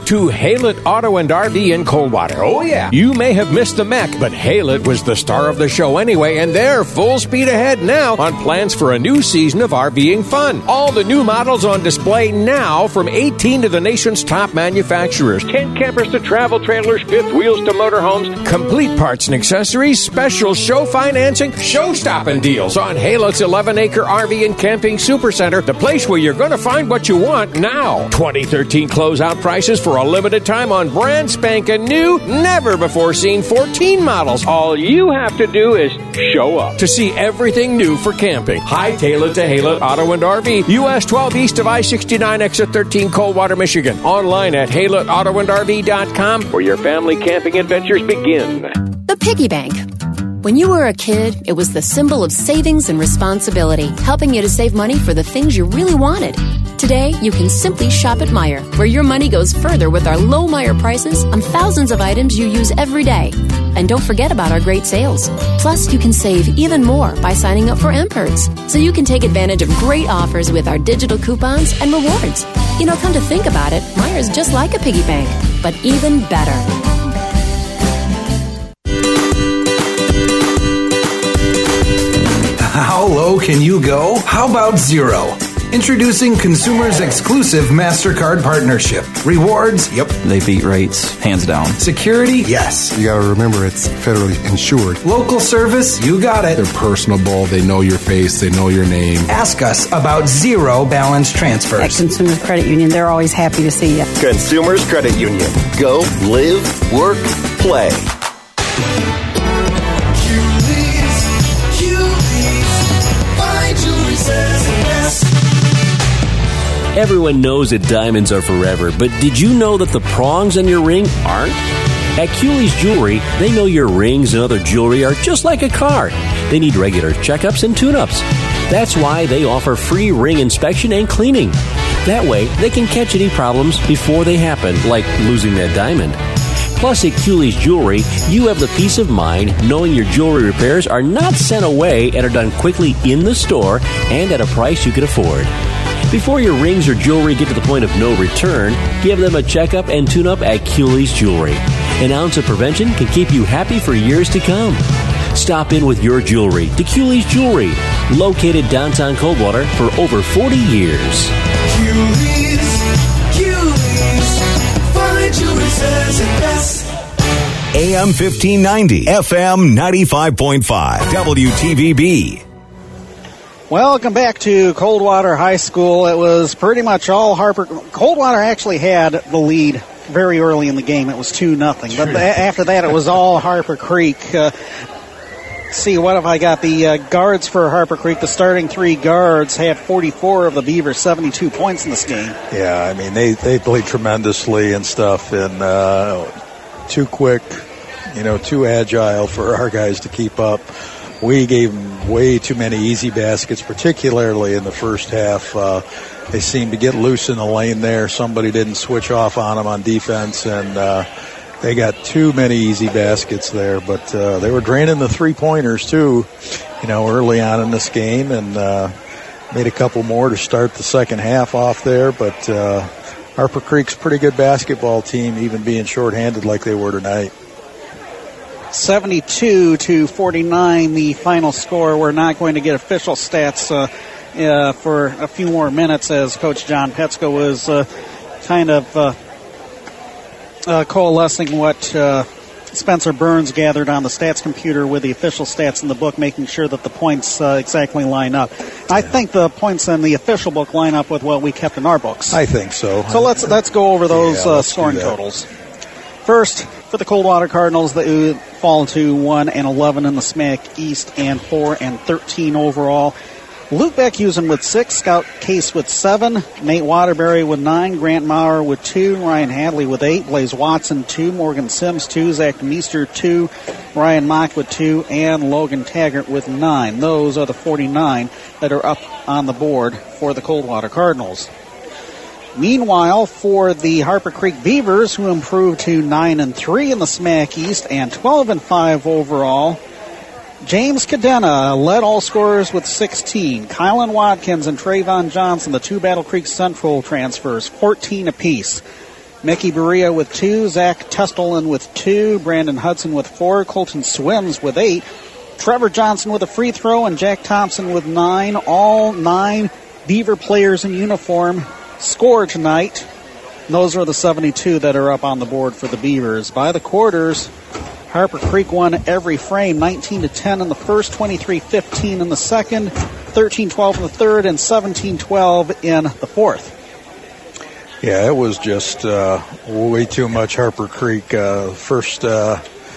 to Haylett Auto and R V in Coldwater. Oh, yeah. You may have missed the M E C, but Haylett was the star of the show anyway, and they're full speed ahead now on plans for a new season of RVing fun. All the new models on display now from eighteen of the nation's top manufacturers. Tent campers to travel trailers, fifth wheels to motorhomes, complete parts and accessories, special show financing, show-stopping deals on Haylett's eleven-acre R V and Camping Supercenter, the place where you're going to find what you want now. twenty thirteen closeout prices for a limited time on brand spanking new, never-before-seen fourteen models. All you have to do is show up to see everything new for camping. Hightail it to Haylett Auto and R V, U S twelve east of I sixty-nine, exit thirteen, Coldwater, Michigan. Online at haylett auto and r v dot com, where your family camping adventures begin. The Piggy Bank. When you were a kid, it was the symbol of savings and responsibility, helping you to save money for the things you really wanted. Today, you can simply shop at Meijer, where your money goes further with our low Meijer prices on thousands of items you use every day. And don't forget about our great sales. Plus, you can save even more by signing up for M Perks, so you can take advantage of great offers with our digital coupons and rewards. You know, come to think about it, Meijer's just like a piggy bank, but even better. How low can you go? How about zero? Introducing consumers' exclusive MasterCard partnership. Rewards? Yep. They beat rates, hands down. Security? Yes. You gotta remember it's federally insured. Local service? You got it. They're personable. They know your face. They know your name. Ask us about zero balance transfers. At Consumers Credit Union, they're always happy to see you. Consumers Credit Union. Go, live, work, play. Everyone knows that diamonds are forever, but did you know that the prongs on your ring aren't? At Cooley's Jewelry, they know your rings and other jewelry are just like a car. They need regular checkups and tune-ups. That's why they offer free ring inspection and cleaning. That way, they can catch any problems before they happen, like losing that diamond. Plus, at Cooley's Jewelry, you have the peace of mind knowing your jewelry repairs are not sent away and are done quickly in the store and at a price you can afford. Before your rings or jewelry get to the point of no return, give them a checkup and tune-up at Cooley's Jewelry. An ounce of prevention can keep you happy for years to come. Stop in with your jewelry to Cooley's Jewelry, located downtown Coldwater for over forty years. Cooley's, Cooley's, fine jewelry says it best. A M fifteen ninety, F M ninety-five point five, W T V B. Welcome back to Coldwater High School. It was pretty much all Harper. Coldwater actually had the lead very early in the game. It was two nothing. But the, after that, it was all Harper Creek. Uh, see, what have I got? The uh, guards for Harper Creek, the starting three guards, had forty-four of the Beavers' seventy-two points in this game. Yeah, I mean, they, they played tremendously and stuff, and uh, too quick, you know, too agile for our guys to keep up. We gave them way too many easy baskets, particularly in the first half. Uh, they seemed to get loose in the lane there. Somebody didn't switch off on them on defense, and uh, they got too many easy baskets there. But uh, they were draining the three-pointers, too, you know, early on in this game, and uh, made a couple more to start the second half off there. But uh, Harper Creek's a pretty good basketball team, even being shorthanded like they were tonight. seventy-two to forty-nine, the final score. We're not going to get official stats uh, uh, for a few more minutes as Coach John Petsko was uh, kind of uh, uh, coalescing what uh, Spencer Burns gathered on the stats computer with the official stats in the book, making sure that the points uh, exactly line up. I think the points in the official book line up with what we kept in our books. I think so. So let's let's go over those yeah, uh, scoring totals. First, for the Coldwater Cardinals, they fall to one and eleven in the S M A C East and four and thirteen overall. Luke Beckhusen with six, Scout Case with seven, Nate Waterbury with nine, Grant Maurer with two, Ryan Hadley with eight, Blaze Watson two, Morgan Sims two, Zach Meester two, Ryan Mock with two, and Logan Taggart with nine. Those are the forty-nine that are up on the board for the Coldwater Cardinals. Meanwhile, for the Harper Creek Beavers, who improved to nine and three in the S M A C East and twelve and five overall, James Cadena led all scorers with sixteen. Kylan Watkins and Trayvon Johnson, the two Battle Creek Central transfers, fourteen apiece. Mickey Berea with two, Zach Testolin with two, Brandon Hudson with four, Colton Swims with eight, Trevor Johnson with a free throw, and Jack Thompson with nine. All nine Beaver players in uniform score tonight. Those are the seventy-two that are up on the board for the Beavers. By the quarters, Harper Creek won every frame, nineteen to ten in the first, twenty-three fifteen in the second, thirteen twelve in the third, and seventeen twelve in the fourth. Yeah, it was just uh, way too much Harper Creek. Uh, first uh,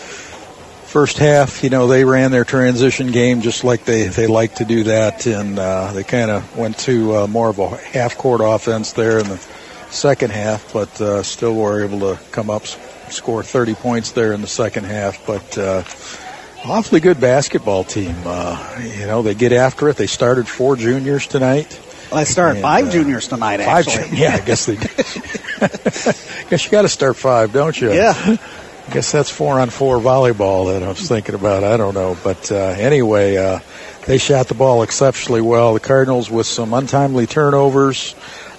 first half, you know, they ran their transition game just like they, they like to do that, and uh, they kind of went to uh, more of a half-court offense there in the second half, but uh, still were able to come up, score thirty points there in the second half. But uh, awfully good basketball team. Uh, you know, they get after it. They started four juniors tonight. Well, they started and, five uh, juniors tonight, five, actually. Yeah, I guess they did. Guess you got to start five, don't you? Yeah. I guess that's four-on-four volleyball that I was thinking about. I don't know. But uh, anyway, uh, they shot the ball exceptionally well. The Cardinals with some untimely turnovers.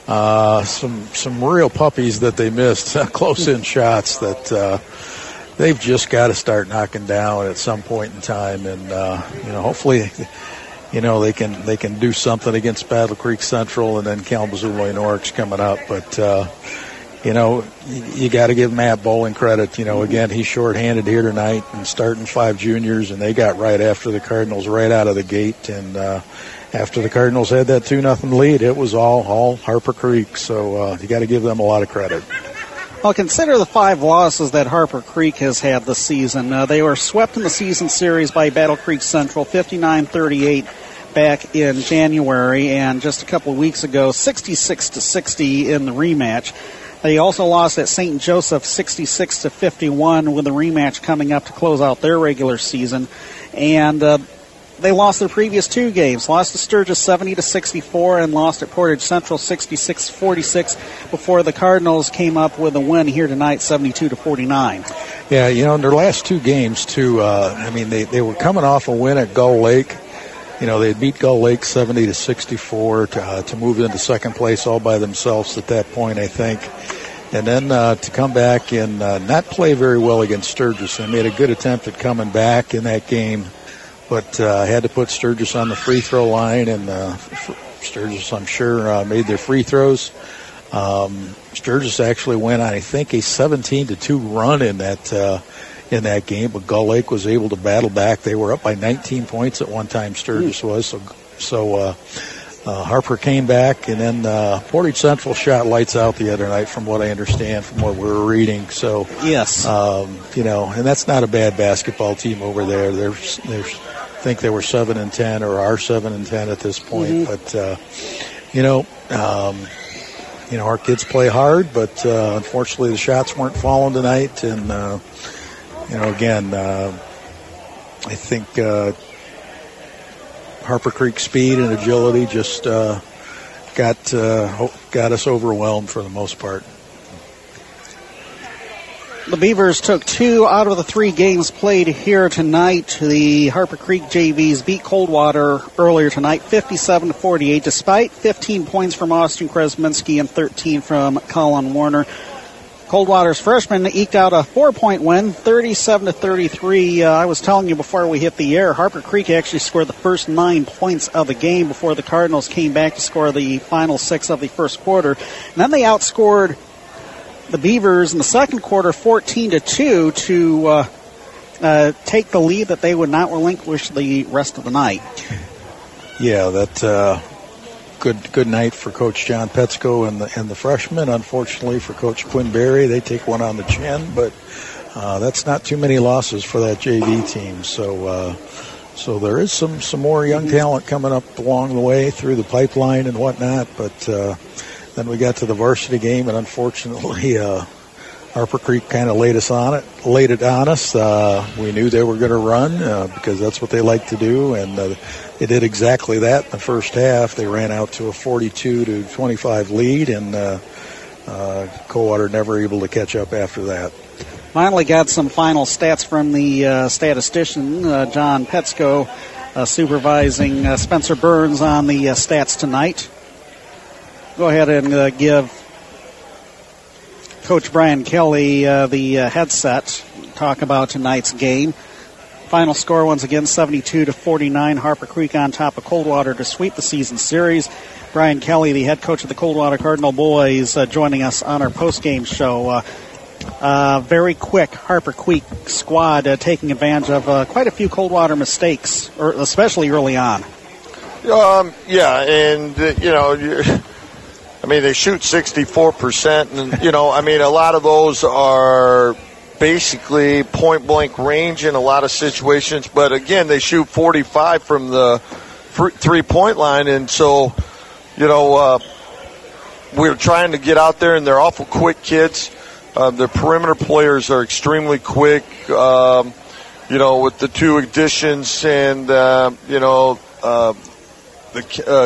Uh, some some real puppies that they missed, close-in shots that uh, they've just got to start knocking down at some point in time, and uh, you know, hopefully, you know, they can they can do something against Battle Creek Central, and then Kalamazoo Norrick's coming up. But uh, you know, you, you got to give Matt Bowling credit. You know, again, he's shorthanded here tonight and starting five juniors, and they got right after the Cardinals right out of the gate, and. Uh, After the Cardinals had that two nothing lead, it was all all Harper Creek. So uh, you got to give them a lot of credit. Well, consider the five losses that Harper Creek has had this season. Uh, they were swept in the season series by Battle Creek Central, fifty-nine thirty-eight back in January, and just a couple of weeks ago, sixty-six to sixty in the rematch. They also lost at Saint Joseph, sixty-six to fifty-one, with a rematch coming up to close out their regular season, and. Uh, They lost their previous two games, lost to Sturgis seventy to sixty-four and lost at Portage Central sixty-six forty-six before the Cardinals came up with a win here tonight, seventy-two to forty-nine. Yeah, you know, in their last two games, too, uh, I mean, they, they were coming off a win at Gull Lake. You know, they beat Gull Lake seventy to sixty-four to, uh, to move into second place all by themselves at that point, I think. And then uh, to come back and uh, not play very well against Sturgis. They made a good attempt at coming back in that game. But uh, had to put Sturgis on the free throw line, and uh, Sturgis, I'm sure, uh, made their free throws. Um, Sturgis actually went on, I think, a seventeen to two run in that uh, in that game, but Gull Lake was able to battle back. They were up by nineteen points at one time. Sturgis mm. was so. So uh, uh, Harper came back, and then uh, Portage Central shot lights out the other night, from what I understand, from what we were reading. So yes, um, you know, and that's not a bad basketball team over there. They're they're I think they were seven and ten, or are seven and ten at this point. Mm-hmm. But uh, you know, um, you know, our kids play hard, but uh, unfortunately the shots weren't falling tonight. And uh, you know, again, uh, I think uh, Harper Creek speed and agility just uh, got uh, got us overwhelmed for the most part. The Beavers took two out of the three games played here tonight. The Harper Creek J Vs beat Coldwater earlier tonight, fifty-seven to forty-eight, despite fifteen points from Austin Kresminski and thirteen from Colin Warner. Coldwater's freshmen eked out a four-point win, thirty-seven to thirty-three. Uh, I was telling you before we hit the air, Harper Creek actually scored the first nine points of the game before the Cardinals came back to score the final six of the first quarter. And then they outscored the Beavers in the second quarter, fourteen to two, to uh, uh, take the lead that they would not relinquish the rest of the night. Yeah, that uh, good good night for Coach John Petsko and the and the freshmen. Unfortunately for Coach Quinn Berry, they take one on the chin, but uh, that's not too many losses for that J V team. So uh, so there is some some more young talent coming up along the way through the pipeline and whatnot, but. Uh, Then we got to the varsity game, and unfortunately, uh, Harper Creek kind of laid us on it, laid it on us. Uh, we knew they were going to run uh, because that's what they like to do, and uh, they did exactly that in the first half. They ran out to a forty-two to twenty-five lead, and uh, uh, Coldwater never able to catch up after that. Finally got some final stats from the uh, statistician, uh, John Petsko, uh, supervising uh, Spencer Burns on the uh, stats tonight. Go ahead and uh, give Coach Brian Kelly, uh, the uh, headset, talk about tonight's game. Final score once again, seventy-two to forty-nine. Harper Creek on top of Coldwater to sweep the season series. Brian Kelly, the head coach of the Coldwater Cardinal boys, uh, joining us on our post-game show. Uh, uh, very quick Harper Creek squad uh, taking advantage of uh, quite a few Coldwater mistakes, or especially early on. Um, yeah, and, uh, you know, you're, I mean, they shoot sixty-four percent, and, you know, I mean, a lot of those are basically point-blank range in a lot of situations. But, again, they shoot forty-five from the three-point line, and so, you know, uh, we're trying to get out there, and they're awful quick kids. Uh, their perimeter players are extremely quick, um, you know, with the two additions and, uh, you know, uh, the uh,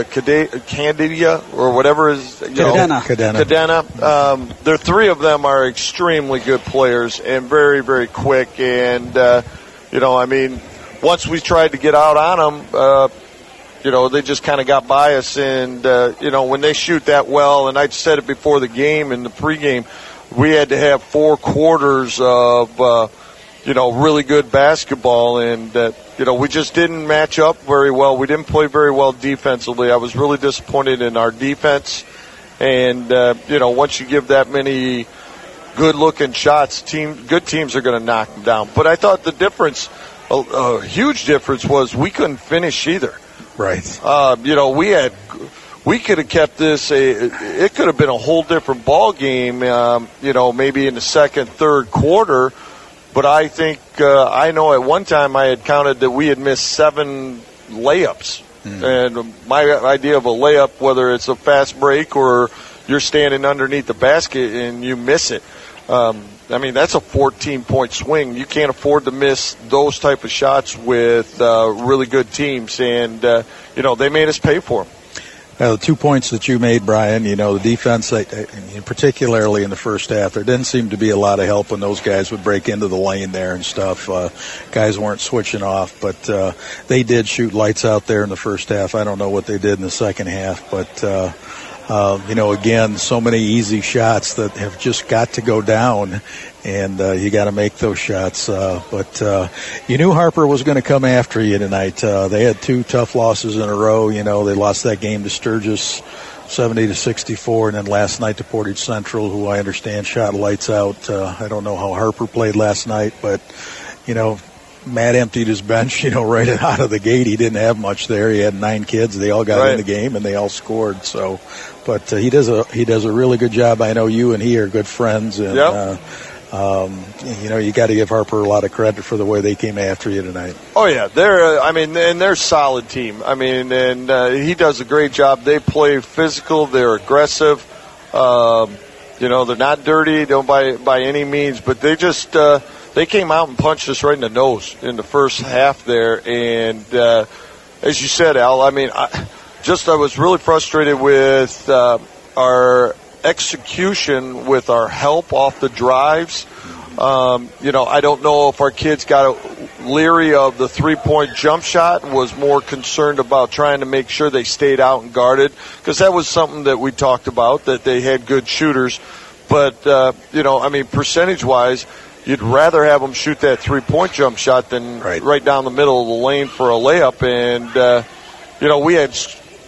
Candia or whatever is, you Cadena. know, Cadena. Cadena. Um, there, three of them are extremely good players and very, very quick. And, uh, you know, I mean, once we tried to get out on them, uh, you know, they just kind of got by us. And, uh, you know, when they shoot that well, and I said it before the game in the pregame, we had to have four quarters of, uh, you know, really good basketball. And, uh, you know, we just didn't match up very well. We didn't play very well defensively. I was really disappointed in our defense. And, uh, you know, once you give that many good-looking shots, team, good teams are going to knock them down. But I thought the difference, a, a huge difference, was we couldn't finish either. Right. Uh, you know, we had, we could have kept this a, it could have been a whole different ball game, um, you know, maybe in the second, third quarter. But I think, uh, I know at one time I had counted that we had missed seven layups. Mm. And my idea of a layup, whether it's a fast break or you're standing underneath the basket and you miss it, um, I mean, that's a fourteen-point swing. You can't afford to miss those type of shots with uh, really good teams. And, uh, you know, they made us pay for them. Uh, the two points that you made, Brian, you know, the defense, uh, particularly in the first half, there didn't seem to be a lot of help when those guys would break into the lane there and stuff. Uh, guys weren't switching off, but uh, they did shoot lights out there in the first half. I don't know what they did in the second half, but, uh, uh, you know, again, so many easy shots that have just got to go down, and uh, you got to make those shots. Uh, but uh, you knew Harper was going to come after you tonight. Uh, they had two tough losses in a row. You know, they lost that game to Sturgis seventy to sixty-four, and then last night to Portage Central, who I understand shot lights out. Uh, I don't know how Harper played last night, but, you know, Matt emptied his bench, you know, right out of the gate. He didn't have much there. He had nine kids. They all got right in the game, and they all scored. So, but uh, he does a he does a really good job. I know you and he are good friends, and yep. uh, um, you know, you got to give Harper a lot of credit for the way they came after you tonight. Oh yeah, they're. Uh, I mean, and they're a solid team. I mean, and uh, he does a great job. They play physical. They're aggressive. Um, you know, they're not dirty, don't by by any means, but they just. Uh, They came out and punched us right in the nose in the first half there. And uh, as you said, Al, I mean, I, just I was really frustrated with uh, our execution with our help off the drives. Um, you know, I don't know if our kids got leery of the three-point jump shot and was more concerned about trying to make sure they stayed out and guarded, because that was something that we talked about, that they had good shooters. But, uh, you know, I mean, percentage-wise, you'd rather have them shoot that three-point jump shot than right. right down the middle of the lane for a layup. And, uh, you know, we had,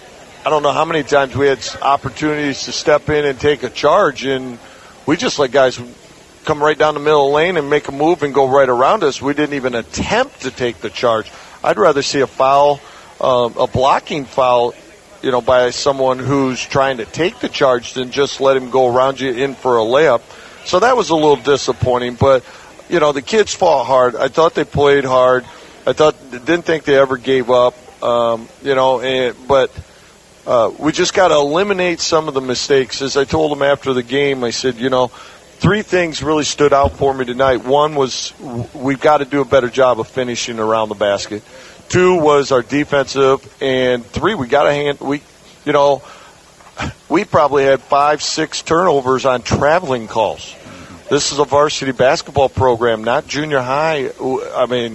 I don't know how many times we had opportunities to step in and take a charge, and we just let guys come right down the middle of the lane and make a move and go right around us. We didn't even attempt to take the charge. I'd rather see a foul, uh, a blocking foul, you know, by someone who's trying to take the charge than just let him go around you in for a layup. So that was a little disappointing, but, you know, the kids fought hard. I thought they played hard. I thought, didn't think they ever gave up, um, you know, and, but uh, we just got to eliminate some of the mistakes. As I told them after the game, I said, you know, three things really stood out for me tonight. One was we've got to do a better job of finishing around the basket. Two was our defensive, and three, we got to hand, we, you know, we probably had five, six turnovers on traveling calls. This is a varsity basketball program, not junior high. I mean,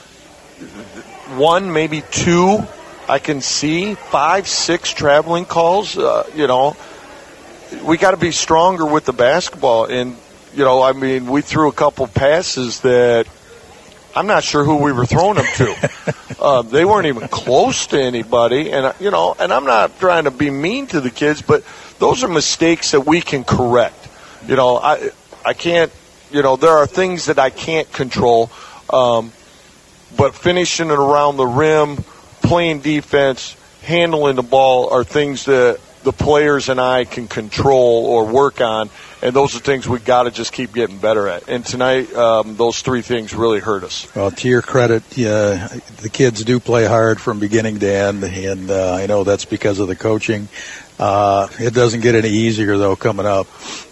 one, maybe two, I can see. Five, six traveling calls, uh, you know. we got to be stronger with the basketball. And, you know, I mean, we threw a couple passes that I'm not sure who we were throwing them to. uh, they weren't even close to anybody. And, you know, and I'm not trying to be mean to the kids, but those are mistakes that we can correct. You know, I I can't, you know, there are things that I can't control. Um, but finishing it around the rim, playing defense, handling the ball are things that the players and I can control or work on, and those are things we got to just keep getting better at. And tonight, um, those three things really hurt us. Well, to your credit, uh, the kids do play hard from beginning to end, and uh, I know that's because of the coaching. Uh, it doesn't get any easier, though, coming up.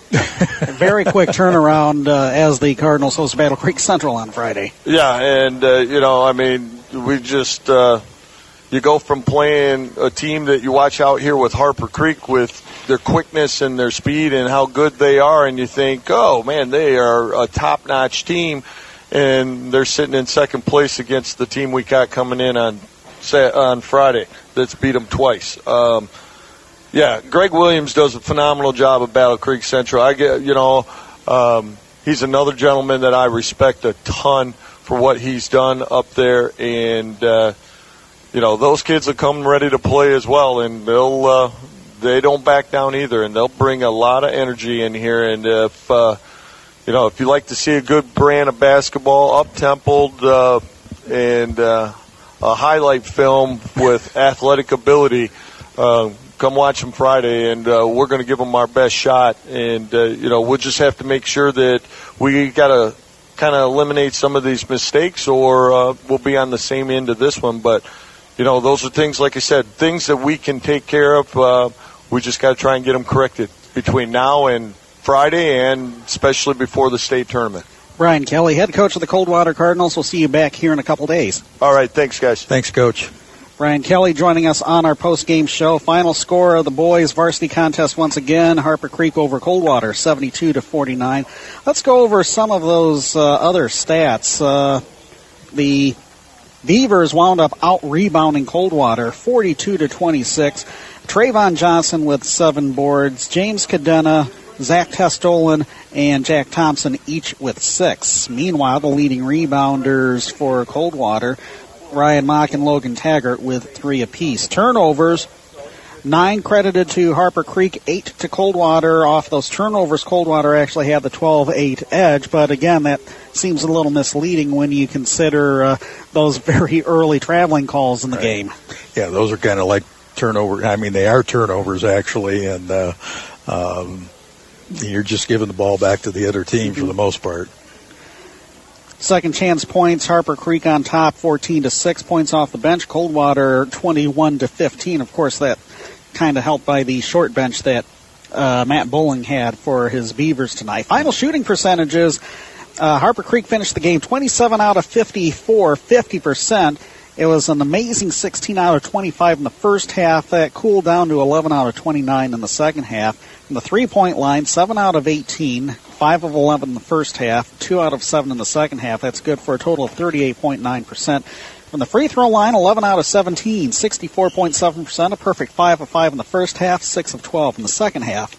Very quick turnaround uh, as the Cardinals host Battle Creek Central on Friday. Yeah, and, uh, you know, I mean, we just uh, – you go from playing a team that you watch out here with Harper Creek with their quickness and their speed and how good they are, and you think, oh, man, they are a top-notch team, and they're sitting in second place against the team we got coming in on on Friday that's beat them twice. Um, yeah, Greg Williams does a phenomenal job at Battle Creek Central. I get, you know, um, he's another gentleman that I respect a ton for what he's done up there, and uh, you know, those kids are coming ready to play as well, and they'll uh, they don't back down either, and they'll bring a lot of energy in here. And if uh, you know, if you like to see a good brand of basketball, up-tempoed, uh, and uh, a highlight film with athletic ability, uh, come watch them Friday, and uh, we're going to give them our best shot. And uh, you know, we'll just have to make sure that we got to kind of eliminate some of these mistakes, or uh, we'll be on the same end of this one. But you know, those are things, like I said, things that we can take care of. Uh, we just got to try and get them corrected between now and Friday, and especially before the state tournament. Brian Kelly, head coach of the Coldwater Cardinals. We'll see you back here in a couple days. All right, thanks, guys. Thanks, Coach. Brian Kelly joining us on our post-game show. Final score of the boys' varsity contest once again, Harper Creek over Coldwater, seventy-two to forty-nine. Let's go over some of those uh, other stats. Uh, the Beavers wound up out-rebounding Coldwater, forty-two to twenty-six. Trayvon Johnson with seven boards. James Cadena, Zach Testolen, and Jack Thompson each with six. Meanwhile, the leading rebounders for Coldwater, Ryan Mock and Logan Taggart with three apiece. Turnovers, nine credited to Harper Creek, eight to Coldwater. Off those turnovers, Coldwater actually had the twelve eight edge, but again, that seems a little misleading when you consider uh, those very early traveling calls in the right. game. Yeah, those are kind of like turnover. I mean, they are turnovers, actually, and uh, um, you're just giving the ball back to the other team mm-hmm. for the most part. Second chance points, Harper Creek on top, fourteen to six points off the bench. Coldwater twenty-one to fifteen. Of course, that kind of helped by the short bench that uh, Matt Bowling had for his Beavers tonight. Final shooting percentages, uh, Harper Creek finished the game twenty-seven out of fifty-four, fifty percent. It was an amazing sixteen out of twenty-five in the first half. That cooled down to eleven out of twenty-nine in the second half. From the three-point line, seven out of eighteen, five of eleven in the first half, two out of seven in the second half. That's good for a total of thirty-eight point nine percent. From the free throw line, eleven out of seventeen, sixty-four point seven percent, a perfect five of five in the first half, six of twelve in the second half.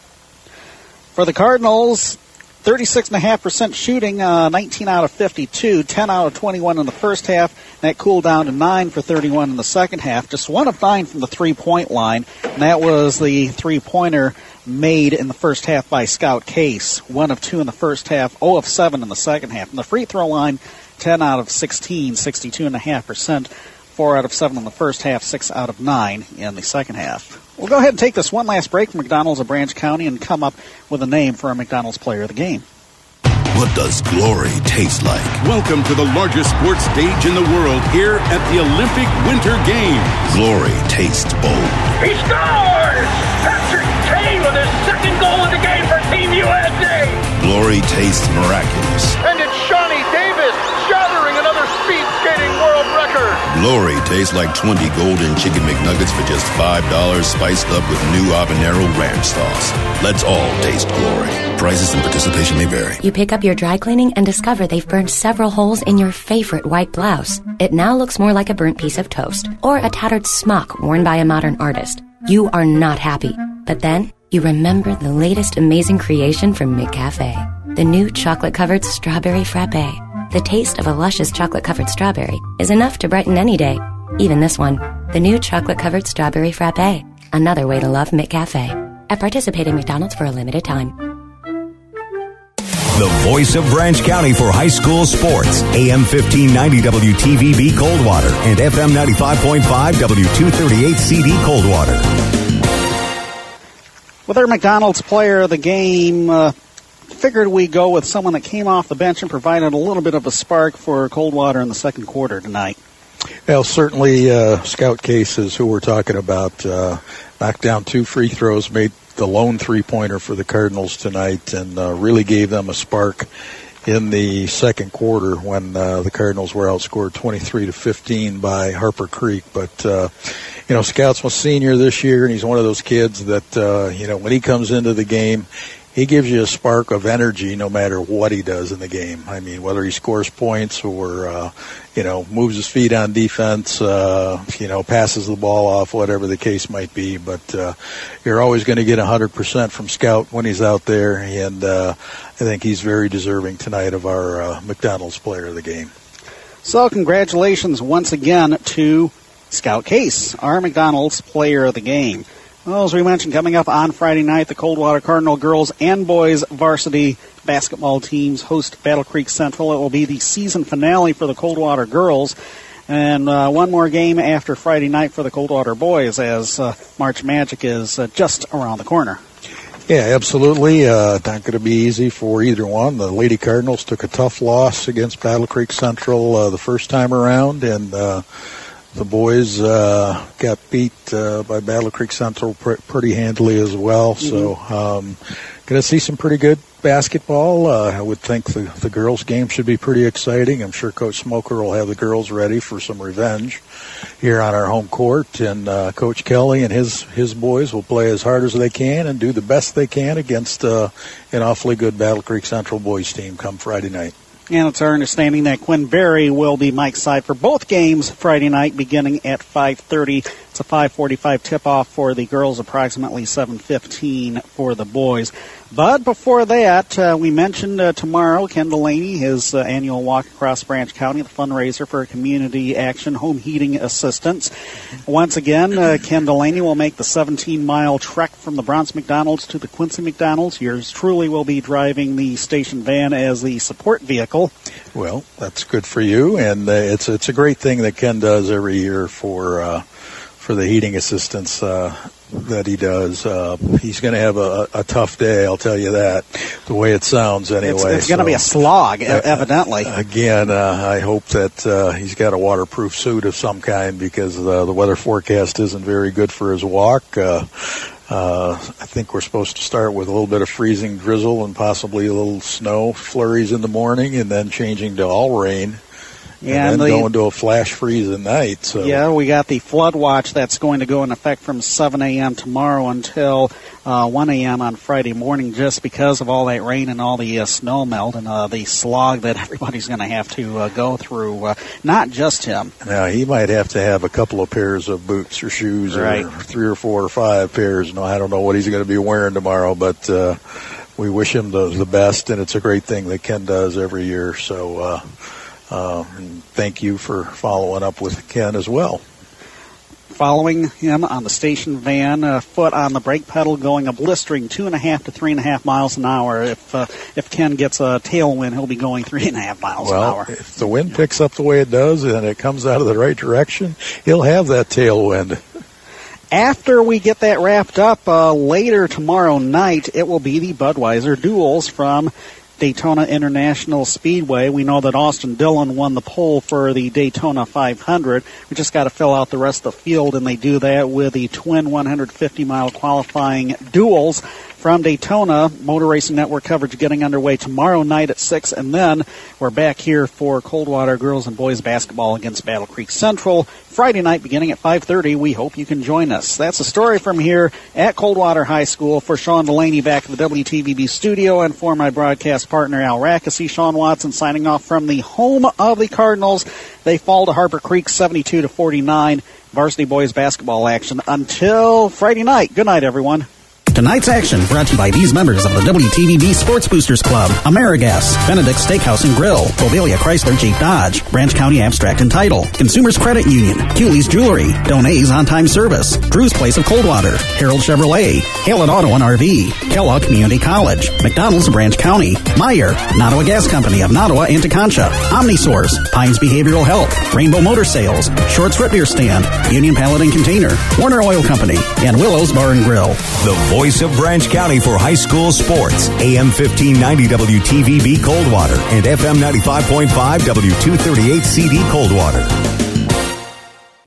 For the Cardinals, thirty-six point five percent shooting, uh, nineteen out of fifty-two, ten out of twenty-one in the first half. And that cooled down to nine for thirty-one in the second half. Just one of nine from the three-point line, and that was the three-pointer made in the first half by Scout Case. One of two in the first half, zero of seven in the second half. From the free throw line, ten out of sixteen, sixty-two point five percent. four out of seven in the first half, six out of nine in the second half. We'll go ahead and take this one last break from McDonald's of Branch County and come up with a name for our McDonald's player of the game. What does glory taste like? Welcome to the largest sports stage in the world here at the Olympic Winter Games. Glory tastes bold. He scores! Patrick Kane with his second goal of the game for Team U S A! Glory tastes miraculous. And it's Shawnee Davis shattering another speed skating world record. Glory tastes like twenty golden chicken McNuggets for just five dollars, spiced up with new habanero ranch sauce. Let's all taste glory. Prices and participation may vary. You pick up your dry cleaning and discover they've burned several holes in your favorite white blouse. It now looks more like a burnt piece of toast or a tattered smock worn by a modern artist. You are not happy. But then you remember the latest amazing creation from McCafe. The new chocolate-covered strawberry frappe. The taste of a luscious chocolate-covered strawberry is enough to brighten any day, even this one. The new chocolate-covered strawberry frappe. Another way to love McCafe. At participating McDonald's for a limited time. The voice of Branch County for high school sports. A M fifteen ninety W T V B Coldwater and F M ninety-five point five W two thirty-eight C D Coldwater. With our McDonald's player of the game, uh, figured we'd go with someone that came off the bench and provided a little bit of a spark for Coldwater in the second quarter tonight. Well, certainly uh, Scout Case is who we're talking about. Uh, knocked down two free throws, made the lone three-pointer for the Cardinals tonight, and uh, really gave them a spark in the second quarter when uh, the Cardinals were outscored twenty-three to fifteen by Harper Creek. But, uh, you know, Scout's a senior this year, and he's one of those kids that, uh, you know, when he comes into the game, he gives you a spark of energy no matter what he does in the game. I mean, whether he scores points or, uh, you know, moves his feet on defense, uh, you know, passes the ball off, whatever the case might be. But uh, you're always going to get one hundred percent from Scout when he's out there, and uh, I think he's very deserving tonight of our uh, McDonald's player of the game. So congratulations once again to Scout Case, our McDonald's player of the game. Well, as we mentioned, coming up on Friday night, the Coldwater Cardinal girls and boys varsity basketball teams host Battle Creek Central. It will be the season finale for the Coldwater girls. And uh, one more game after Friday night for the Coldwater boys, as uh, March Magic is uh, just around the corner. Yeah, absolutely. Uh, not going to be easy for either one. The Lady Cardinals took a tough loss against Battle Creek Central uh, the first time around, and uh, the boys uh, got beat uh, by Battle Creek Central pr- pretty handily as well. Mm-hmm. So um, going to see some pretty good basketball. Uh, I would think the, the girls' game should be pretty exciting. I'm sure Coach Smoker will have the girls ready for some revenge here on our home court. And uh, Coach Kelly and his, his boys will play as hard as they can and do the best they can against uh, an awfully good Battle Creek Central boys team come Friday night. And it's our understanding that Quinn Berry will be Mike's side for both games Friday night beginning at five thirty. It's a five forty-five tip-off for the girls, approximately seven fifteen for the boys. But before that, uh, we mentioned uh, tomorrow, Ken Delaney, his uh, annual walk across Branch County, the fundraiser for community action, home heating assistance. Once again, uh, Ken Delaney will make the seventeen-mile trek from the Bronx McDonald's to the Quincy McDonald's. Yours truly will be driving the station van as the support vehicle. Well, that's good for you, and uh, it's it's a great thing that Ken does every year for uh, for the heating assistance uh, that he does. Uh, he's going to have a, a tough day, I'll tell you that, the way it sounds anyway. It's, it's going to so, be a slog, uh, evidently. Again, uh, I hope that uh, he's got a waterproof suit of some kind because uh, the weather forecast isn't very good for his walk. Uh, uh, I think we're supposed to start with a little bit of freezing drizzle and possibly a little snow flurries in the morning and then changing to all rain. Yeah, and then the, going to a flash freeze at night. So. Yeah, we got the flood watch that's going to go in effect from seven a.m. tomorrow until uh, one a.m. on Friday morning just because of all that rain and all the uh, snow melt and uh, the slog that everybody's going to have to uh, go through, uh, not just him. Now, he might have to have a couple of pairs of boots or shoes right. or three or four or five pairs. No, I don't know what he's going to be wearing tomorrow, but uh, we wish him the, the best, and it's a great thing that Ken does every year. So, uh, Uh, and thank you for following up with Ken as well. Following him on the station van, uh, foot on the brake pedal, going a blistering two and a half to three and a half miles an hour. If uh, if Ken gets a tailwind, he'll be going three and a half miles well, an hour. If the wind picks up the way it does and it comes out of the right direction, he'll have that tailwind. After we get that wrapped up uh, later tomorrow night, it will be the Budweiser duels from Daytona International Speedway. We know that Austin Dillon won the pole for the Daytona five hundred. We just got to fill out the rest of the field, and they do that with the twin one hundred fifty mile qualifying duels from Daytona. Motor Racing Network coverage getting underway tomorrow night at six, and then we're back here for Coldwater girls and boys basketball against Battle Creek Central Friday night beginning at five thirty. We hope you can join us. That's the story from here at Coldwater High School. For Sean Delaney back at the W T V B studio, and for my broadcast partner Al Rackesee, Sean Watson signing off from the home of the Cardinals. They fall to Harper Creek seventy-two to forty-nine. Varsity boys basketball action until Friday night. Good night, everyone. Tonight's action brought to you by these members of the W T V B Sports Boosters Club: Amerigas, Benedict Steakhouse and Grill, Bovalia Chrysler Jeep Dodge, Branch County Abstract and Title, Consumers Credit Union, Cooley's Jewelry, Donay's On Time Service, Drew's Place of Coldwater, Harold Chevrolet, Haylett Auto and R V, Kellogg Community College, McDonald's of Branch County, Meyer, Nottawa Gas Company of Nottawa and Teconcha, OmniSource, Pines Behavioral Health, Rainbow Motor Sales, Shorts Root Beer Stand, Union Pallet and Container, Warner Oil Company, and Willow's Bar and Grill. The voice of Branch County for high school sports. A M fifteen ninety W T V B Coldwater and F M ninety-five point five W two thirty-eight C D Coldwater.